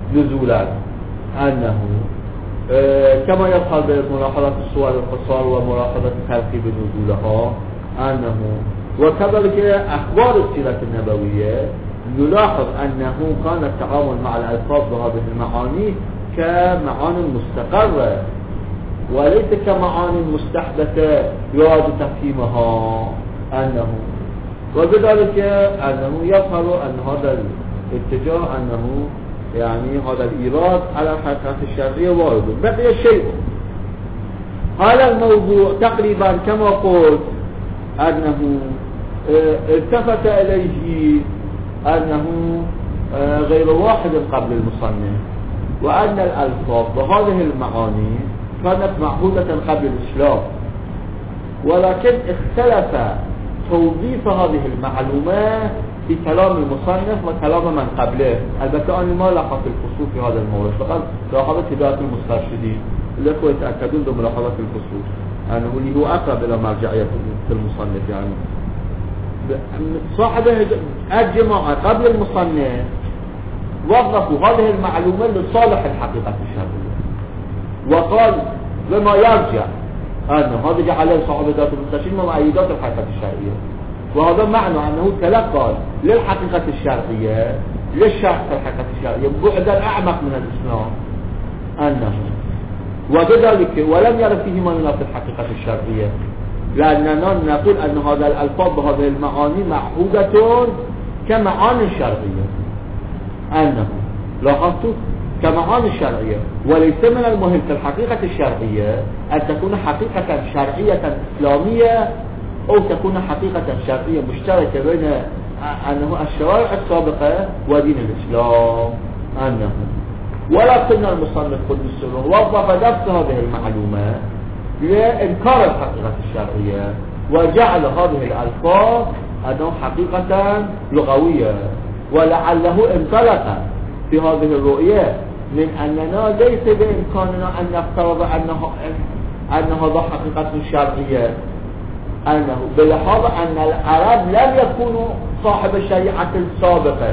نزولا أنه اه كما يظهر بملاحظة الصور القصار وملاحظة ترتيب نزولها أنه وكذلك أخبار السيرة النبوية نلاحظ أنه كان التعامل مع الألفاظ بهذه المعاني كمعاني مستقرة وليس كمعاني مستحدثة يراد تفهيمها أنه وبذلك أنه يظهر أن هذا الاتجاه أنه يعني هذا الإيراد على الحقيقة الشرعية وارد. بقي شيء هذا الموضوع تقريبا كما قلت أنه التفت إليه أنه غير واحد قبل المصنف وأن الألفاظ بهذه المعاني كانت معهودة قبل الإسلام ولكن اختلف توظيف هذه المعلومة في كلام المصنف وكلام من قبله. البته أنا ما لاحظت الفصول في هذا المورد فقط لاحظت هداية المسترشدين الأخوة يتأكدون بملاحظة الفصول أنه اللي هو أقرب إلى مرجعية المصنف. يعني صاحب الجماعة قبل المصنف وظفوا هذه المعلومة لصالح الحقيقة الشرعية وقال لما يرجع أنه هذا جعله صاحب ذات المستشرين ومؤيدات الحقيقة الشرعية وهذا معنى أنه تلقى للحقيقة الشرعية للشرع في الحقيقة الشرعية بعدا أعمق من الإسلام أنه وبذلك ولم يرى فيه ما ينافي الحقيقة الشرعية لأننا نقول أن هذا الألفاظ بهذه المعاني معهودة كمعاني شرعية أنه لاحظتوا كمعاني شرعية وليس من المهم في الحقيقة الشرعية أن تكون حقيقة شرعية إسلامية أو تكون حقيقة شرعية مشتركة بين أنه الشرائع السابقة ودين الإسلام أنه ولكن المصنف قدس سره وظف نفس هذه المعلومة لإنكار الحقيقة الشرعية وجعل هذه الألفاظ أنه حقيقة لغوية ولعله انطلق في هذه الرؤية من أننا ليس بإمكاننا أن نفترض أنه أن هذا حقيقة شرعية أنه بلحاظ أن العرب لم يكونوا صاحب الشريعة السابقة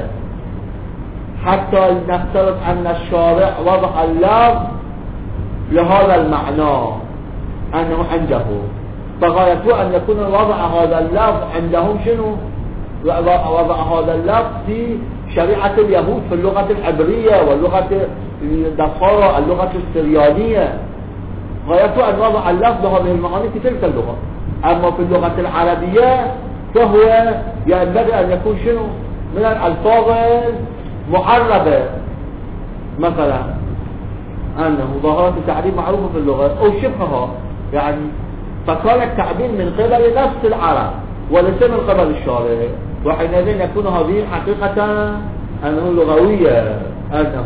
حتى نفترض أن الشارع وضع اللفظ لهذا المعنى أنه عنده فغايته أن يكون وضع هذا اللفظ عندهم شنو وضع هذا اللفظ في شريعة اليهود في اللغة العبرية واللغة النصارى اللغة السريانية غايته أن وضع اللفظ هذه المعاني في تلك اللغة. أما في اللغة العربية فهو ينبغي أن يكون شنو من الألفاظ معربة مثلا أنه ظاهرة التعريب معروفة في اللغة أو شبهها يعني فكان التعبير من قبل نفس العرب وليس من قبل الشارع وحينئذ يكون هذه حقيقة أنه لغوية أنه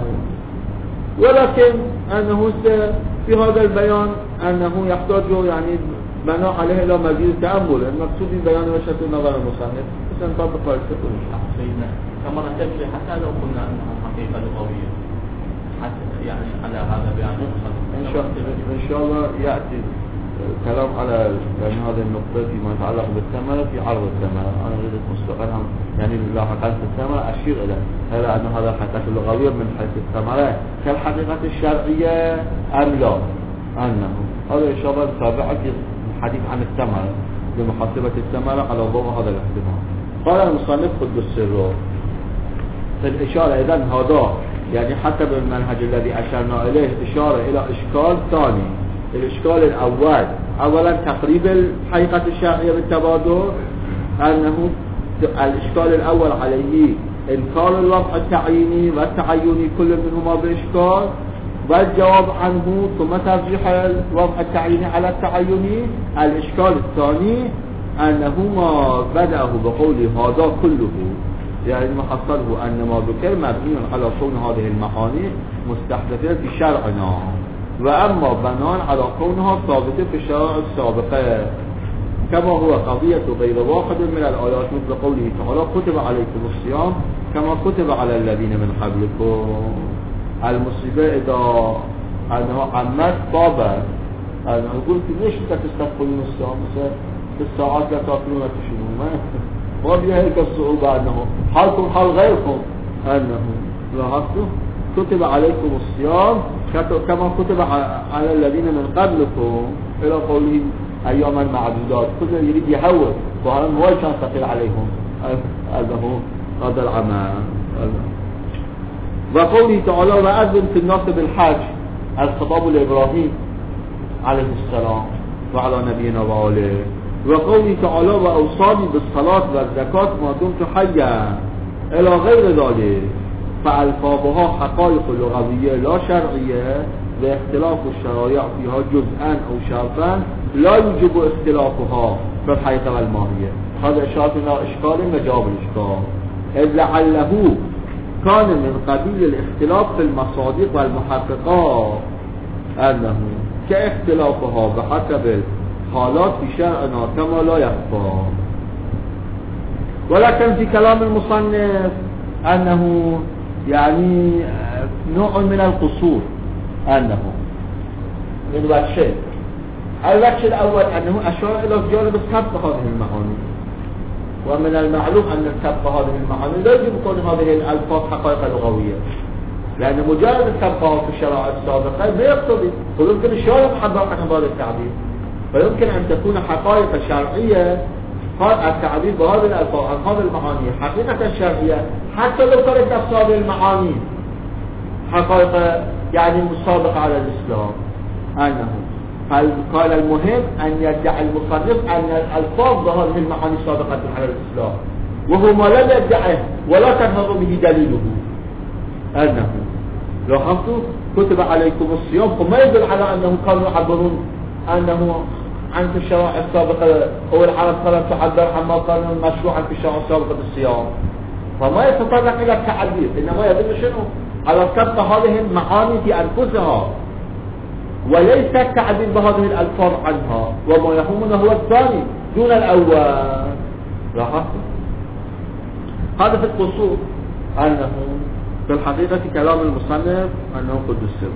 ولكن أنه في هذا البيان أنه يحتاج يعني بناء عليه إلى مزيد تأمل المقصود بيان وجهة نظر المصنف سنطبق الفقه
سيدنا كما نتبع حتى لو قلنا أنها حقيقة لغوية حتى يعني على هذا بيان
إن شاء إن شاء الله يأتي كلام على يعني هذه النقطة فيما يتعلق بالثمرة في عرض الثمرة. أنا أريد مستقلا يعني لاحقات الثمرة أشير إلى هل أن هذا الحقيقة اللغوية من حيث الثمرة كالحقيقة الشرعية أم لا أنه هذا إن شاء الله نتابعه في الحديث عن الثمرة لمحاسبة الثمرة على ضوء هذا الاحتمال. قال المصنف قدس سره في الإشارة إذن هذا يعني حسب المنهج الذي أشرنا إليه إشارة إلى إشكال ثاني. الإشكال الأول أولا تقريب الحقيقة الشرعية بالتبادل أنه الإشكال الأول عليه إنكار الوضع التعييني والتعيني كل منهما بإشكال والجواب عنه ثم ترجيح الوضع التعييني على التعيني. الإشكال الثاني أنه ما بدأه بقوله هذا كله يعني ما حصله أن ما ذكر مبني على كون هذه المعاني مستحدثة في شرعنا وأما بناء على كونها ثابتة في الشرائع السابقة كما هو قضية غير واحد من الآيات مثل قوله تعالى كتب عليكم الصيام كما كتب على الذين من قبلكم. المصيبة إذا أنه عمت طابع أنا قلت ليش تستقبلون الصيام في الساعات لا تأكلون تشربون ما بها هيك الصعوبة أنه حالكم حال غيركم أنه لاحظتوا
كتب عليكم الصيام كما كتب على الذين من قبلكم إلى قوله أياما معدودات. كل يريد يهول وهذا هو كان ثقيل عليهم أنه هذا العمل. وقوله تعالى وأذن في الناس بالحج الخطاب لإبراهيم عليه السلام وعلى نبينا وآله. وقوله تعالى وأوصاني بالصلاة والزكاة ما دمت حيا إلى غير ذلك. فألفاظها حقائق لغوية لا شرعية واختلاف الشرائع فيها جزءا أو شرطا لا يجب اختلافها في الحقيقة والماهية. هذا إشارة إلى إشكال وجواب الإشكال. إذ لعله كان من قبيل الاختلاف في المصادق والمحققات أنه كاختلافها بحسب الحالات في شرعنا كما لا يخفى. ولكن في كلام المصنف أنه يعني نوع من القصور أنه من وجهين. الوجه الأول أنه أشار إلى جانب سبق هذه المعاني، ومن المعلوم أن سبق هذه المعاني لا يجب كون هذه الألفاظ حقائق لغوية، لأن مجرد سبقها في الشرائع السابقة لا يقتضي. ويمكن الشارع حضر عن هذا التعبير، فيمكن أن تكون حقائق شرعية التعبير بهذه الألفاظ عن هذه المعاني حقيقة شرعية حتى لو كانت نفس هذه المعاني حقائق يعني مسابقة على الإسلام. أنه قال المهم أن يدعي المصنف أن الألفاظ بهذه المعاني سابقة على الإسلام، وهو ما لم يدعه ولا تنهض به دليله. أنه لاحظتوا كتب عليكم الصيام، فما يدل على أنه كانوا يعبرون أنه عن في الشرائع السابقة أو العرب كانت تعبر عما كان مشروعا في الشرائع السابقة بالصيام، فما يتطرق إلى التعبير، إنما يدل شنو على سبق هذه المعاني في أنفسها وليس التعبير بهذه الألفاظ عنها، وما يهمنا هو الثاني دون الأول. لاحظتوا هذا في القصور. أنه في الحقيقة كلام المصنف أنه قد السر،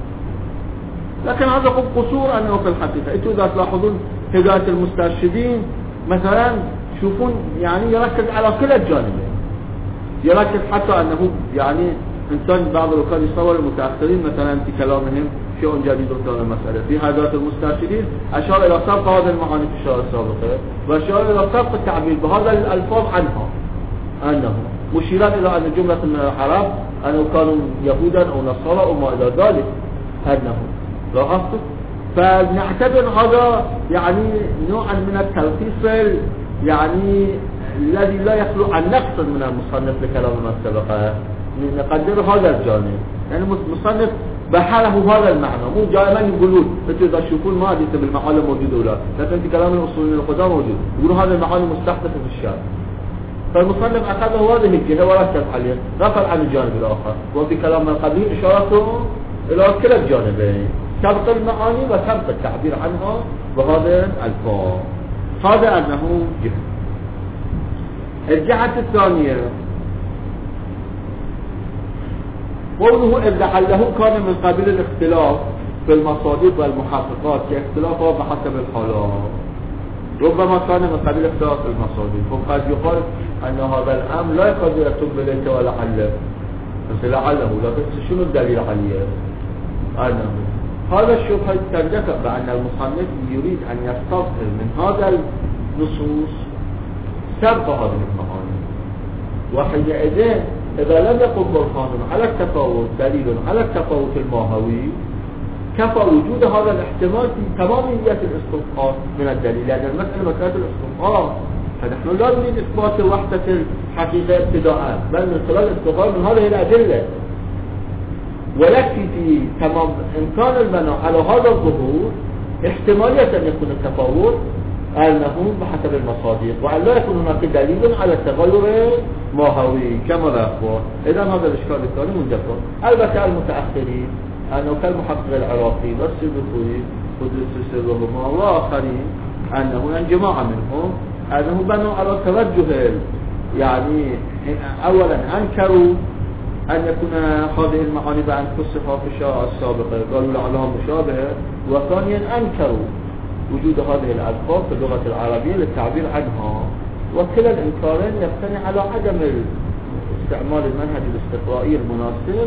لكن هذا قد قصور أنه في الحقيقة. انتوا إذا تلاحظون هداية المسترشدين مثلا شوفون يعني يركز على كلا الجانبين، يركز حتى أنه يعني إنسان بعض الوقت يصور المتأخرين مثلا في كلامهم شيء جديد في المسألة. في هداية المسترشدين أشار إلى سبق هذا المعاني في الشرائع السابقة، وأشار إلى سبق التعبير بهذا الألفاظ عنها، أنه مشيرا إلى أن جملة من العرب أنه كانوا يهودا أو نصارى أو ما إلى ذلك. أنه لاحظت فنعتبر هذا يعني نوعا من التلخيص يعني الذي لا يخلو عن نقص من المصنف لكلام ما سبقه. نقدر هذا الجانب، يعني المصنف بحاله هذا المعنى، مو دائما يقولون انتوا اذا تشوفون ما ادري بالمعاني موجوده ولا، لكن في كلام الاصوليين القدامى موجود يقولون هذا المعاني مستحدثه في الشارع. فالمصنف اخذه هذه الجهه وركز عليه، غفل عن الجانب الاخر. وفي كلام القديم اشارته الى كلا الجانبين، سبق المعاني وسبق التعبير عنها وهذا الفاظ. هذا انه جهه. الجهه الثانيه قوله إذ لعله كان من قبيل الاختلاف في المصادق والمحققات كاختلافها بحسب الحالات. ربما كان من قبيل اختلاف في المصادق، فقد يقال أن هذا الأمر لا يقدر يكتب إليك ولعله، بس لعله، لكن شنو الدليل عليه؟ أنه هذا الشبهة ترجح بأن المصنف يريد أن يستظهر من هذا النصوص سبق هذه المعاني، وحينئذ إذا لم يكن برهان على التفاوت دليل على التفاوت الماهوي كفى وجود هذا الاحتمال في تمامية الاستنقاذ من الدليل، لأن المسألة مسألة الاستنقاذ، فنحن لا نريد إثبات وحدة الحقيقة ابتداء، بل من خلال الاستنقاذ من هذه الأدلة. ويكفي في تمام إمكان البناء على هذا الظهور احتمالية أن يكون التفاوت أنه بحسب المصادق، وأن لا يكون هناك دليل على التغير ماهوي كما لا يخبر. إذا هذا الإشكال الثاني منجبر. البته المتأخرين أنه كالمحقق العراقي والسبكي قدس سرهما وآخرين أنه يعني جماعة منهم أنه بنوا على توجه، يعني أولا أنكروا أن يكون هذه المعاني بأن تصفها في الشرائع السابقة، قالوا لعلها مشابهة. وثانيا أنكروا وجود هذه الألفاظ في اللغة العربية للتعبير عنها، وكلا الإنكارين يبتني على عدم استعمال المنهج الاستقرائي المناسب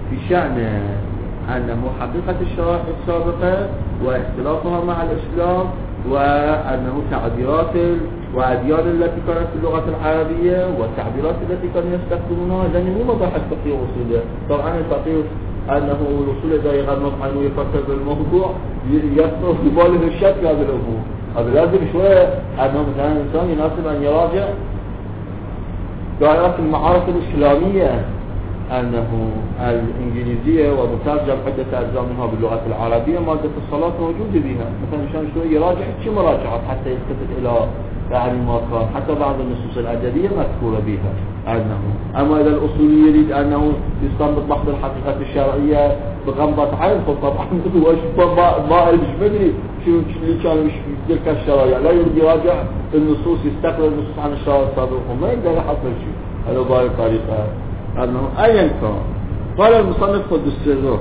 في شأن أنه حقيقة الشرائع السابقة واختلافها مع الإسلام، وأنه تعبيرات وأديان التي كانت في اللغة العربية والتعبيرات التي كانوا يستخدمونها. إذن مو مباحث فقهية أصولية. طبعا الفقيه أنه الأصول إذا يغمض عنه يفكر بالموضوع يخطر في باله الشك هذه الأمور. هذا لازم شوية أنه مثلا الإنسان يناسب أن يراجع دائرة المعارف الإسلامية، أنه الإنجليزية ومترجم عدة أجزاء منها باللغة العربية مادة الصلاة موجودة بها، مثلا مشان شوية يراجع شو مراجعات حتى يلتفت إلى يعني ما كان، حتى بعض النصوص الأدبية مذكورة بها أنه. أما إذا الأصولي يريد أنه يستنبط بعض الحقيقة الشرعية بغمضة عين، طبعا هو شو ما مش مدري شو اللي كان مش تلك الشرائع، لا يريد يراجع النصوص، يستقبل النصوص عن الشرائع السابقة، ما يقدر يحصل شيء. هذا بهذه الطريقة أنه أيا كان. قال المصنف قدس سره: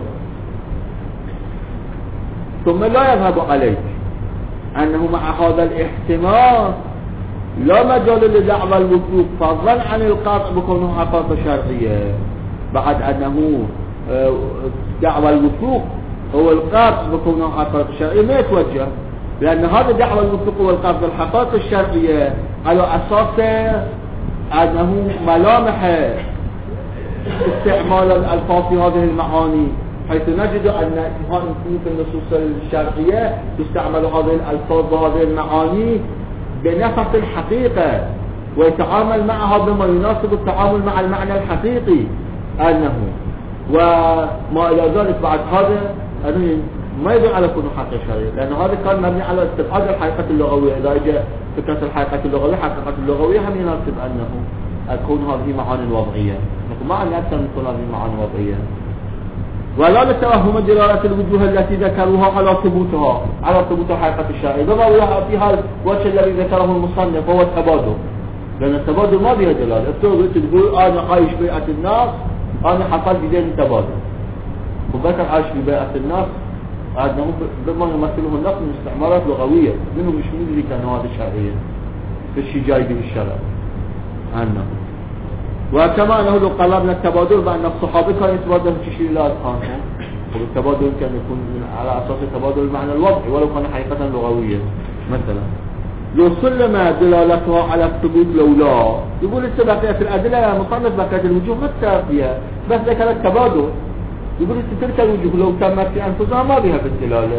ثم لا يذهب عليك أنه مع هذا الاحتمال لا مجال لدعوى الوثوق فضلا عن القاطع بكونه حقيقة شرعية، بعد أنه دعوى الوثوق هو القاطع بكونه حقيقة شرعية ما يتوجه، لأن هذا دعوى الوثوق والقاطع بالحقيقة الشرعية على أساس أنه ملامح استعمال الألفاظ في هذه المعاني، حيث نجد أن في النصوص الشرعية تستعمل هذه الألفاظ وهذه المعاني بنفس الحقيقة، ويتعامل معها بما يناسب التعامل مع المعنى الحقيقي أنه، وما إلى ذلك. بعد هذا أنه ما يدل على كونه حقيقة شرعية، لأن هذا كان مبني على استبعاد الحقيقة اللغوية. إذا جاء فكرة الحقيقة اللغوية، حقيقة اللغوية هم يناسب أنه تكون هذه معاني وضعية، لكن ما عندنا أكثر من كل هذه المعاني وضعية، ولا لتوهم دلالة الوجوه التي ذكروها على ثبوتها على ثبوت الحقيقة الشرعية. بما في هذا الوجه الذي ذكره المصنف هو التبادل، لأن التبادل ما بها دلالة. تقول أنا عايش في بيئة الناس، أنا حصل بدين التبادل، وذكر عايش في بيئة الناس أنه بما يمثله النقل من استعمالات لغوية، منه مش مدري كان هذا الشرعية في الشيء جاي بالشرع عنه. وكما أنه لو قلبنا التبادل بأن الصحابة كانوا يتبادلون تشير إلى أذهانهم، والتبادل كان يكون على أساس التبادل المعنى الوضعي ولو كان حقيقة لغوية. مثلا لو سلم دلالتها على الثبوت لولا، يقول بقية الأدلة مصنف بقية الوجوه ما تسافيها، بس ذكر التبادل. يقول تلك الوجوه لو تمت في أنفسها ما بها في الدلالة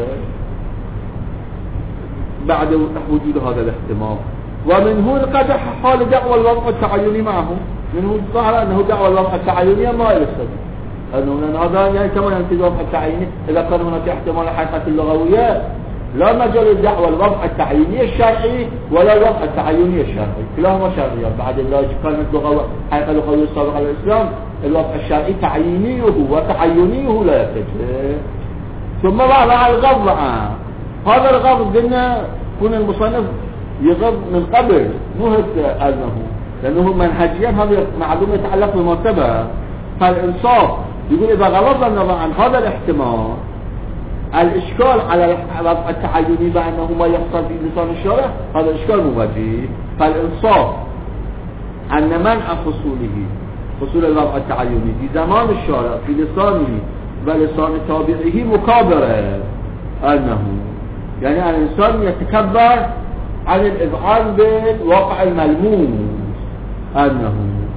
بعد وجود هذا الاحتمال. ومن هنا قدح حال دعوى الوضع التعيني معه، منه ظهر أنه دعوى الوضع التعينية ما يستطيع أنه هذا يعني كما ينتج الوضع التعيني. إذا كان هناك احتمال الحقيقة اللغوية لا مجال الدعوى الوضع التعييني الشرعي ولا الوضع التعيني الشرعي، كلاهما شرعيان. بعد الله كانت لغة حقيقة لغوية السابقة على الإسلام، الوضع الشرعي تعيينيه وتعينيه لا يتجه. ثم بعد الغض هذا الغض قلنا كون المصنف يغض من قبل مو أنه، لأنه منهجيا هذا معلومة يتعلق بمرتبة. فالإنصاف يقول إذا غضبنا النظر عن هذا الاحتمال الإشكال على الوضع التعيني بأنه ما يحصل في لسان الشارع، هذا إشكال مواجه. فالإنصاف أن منع حصوله حصول الوضع التعيني في زمان الشارع في لسانه ولسان تابعه مكابرة، أنه يعني الإنسان يتكبر عن الإذعان بالواقع الملموس أنه،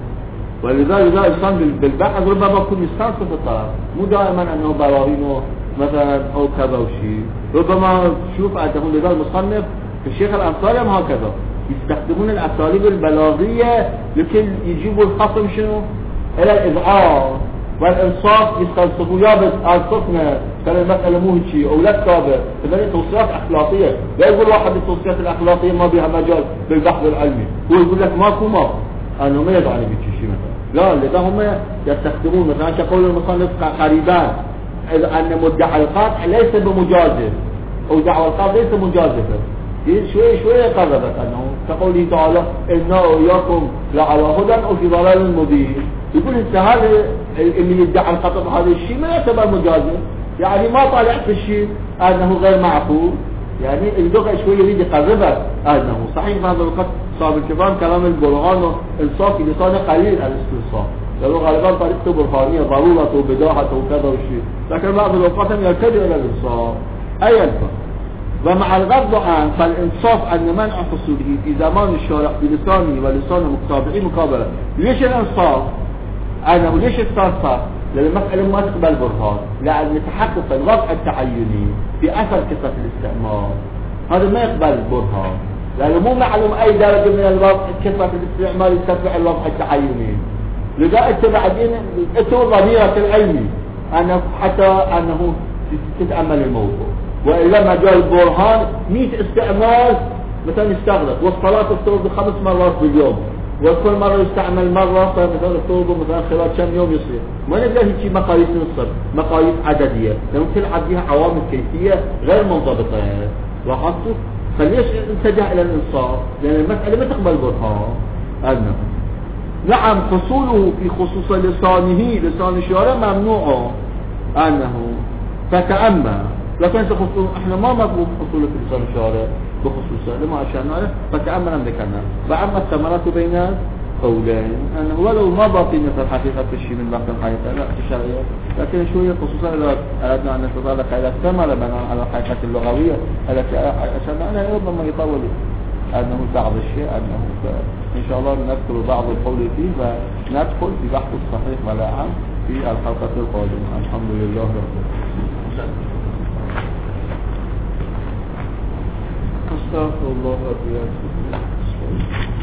ولذلك ذا الإنسان بالبحث ربما يكون يستنصف الطرف، مو دائما أنه براهينه مثلا أو كذا وشيء. ربما تشوف أنه لذا المصنف في الشيخ الأنصاري هم هكذا يستخدمون الأساليب البلاغية لكي يجيبوا الخصم شنو إلى الإذعان والإنصاف. يستنصفوا يا بس أنصفنا كان المسألة مو هيك أو لا كتابة، فذلك توصيات أخلاقية. لا يقول واحد التوصيات الأخلاقية ما بها مجال بالبحث العلمي، هو يقول لك ماكو ما أنه ما يدعني بشيء شيء مثلا. لا لذا هم يستخدمون مثلا كقول المصنف قريبان أن مدعى القاطع ليس بمجازف أو دعوى القاطع ليس مجازفة، شوي شوي قربت أنه كقوله تعالى إنا وإياكم لعلى هدى أو في ضلال مبين. يقول انت هذا اللي يدعى القطع هذا الشيء ما يعتبر مجازف، يعني ما طالع في الشيء أنه غير معقول، يعني اللغة شوي يريد يقربها أنه صحيح. في هذا الوقت صاحب الكرام كلام البرهان والإنصاف في لسانه قليل على الاستنصاف، لأنه غالبا طريقته برهانية ضرورة وبداهة وكذا وشيء، لكن بعض الأوقات يلتجئ إلى الإنصاف أي الفرق. ومع الغض عن فالإنصاف أن منع حصوله في زمان الشارع بلسانه ولسان متابعيه مقابلة. ليش الإنصاف؟ أنه ليش الصرفة؟ لأن المسألة ما تقبل برهان، لأن يتحقق الوضع التعيني في أثر كثرة الاستعمار، هذا ما يقبل برهان، لأنه مو معلوم أي درجة من الوضع كثرة الاستعمار يتبع الوضع التعيني. لذا أنت بعدين أنتوا ضميرة العلمي أنه حتى أنه تتأمل الموضوع، وإلا مجال البرهان مئة استعمال مثلا يستغرق، والصلاة تفترض خمس مرات باليوم، وكل مرة يستعمل مرة فمثلا يفترض مثلا خلال كم يوم يصير، ما نقدر هيك مقاييس نصر مقاييس عددية، لأنه تلعب بها عوامل كيفية غير منضبطة. لاحظتوا؟ فليش نتجه إلى الإنصاف؟ لأن المسألة ما تقبل برهان. أنه نعم حصوله في خصوص لسانه لسان الشارع ممنوع أنه فتأمل، لكن خصوص احنا ما مطلوب حصوله في لسان الشارع بخصوصه لما أشرنا فتأمل ذكرنا. وأما الثمرات بين قولين أنه ولو ما بقي مثل حقيقة الشيء من باقي الحقيقة لا الشرعية، لكن شوية خصوصا إذا أردنا أن نتطرق إلى الثمرة بناء على الحقيقة اللغوية التي أشرنا أنها ربما يطول أنه بعض الشيء أنه إن شاء الله نذكر بعض القول فيه وندخل في بحث الصحيح ولا عام في الحلقة القادمة. الحمد لله رب العالمين. أستغفر الله رب العالمين.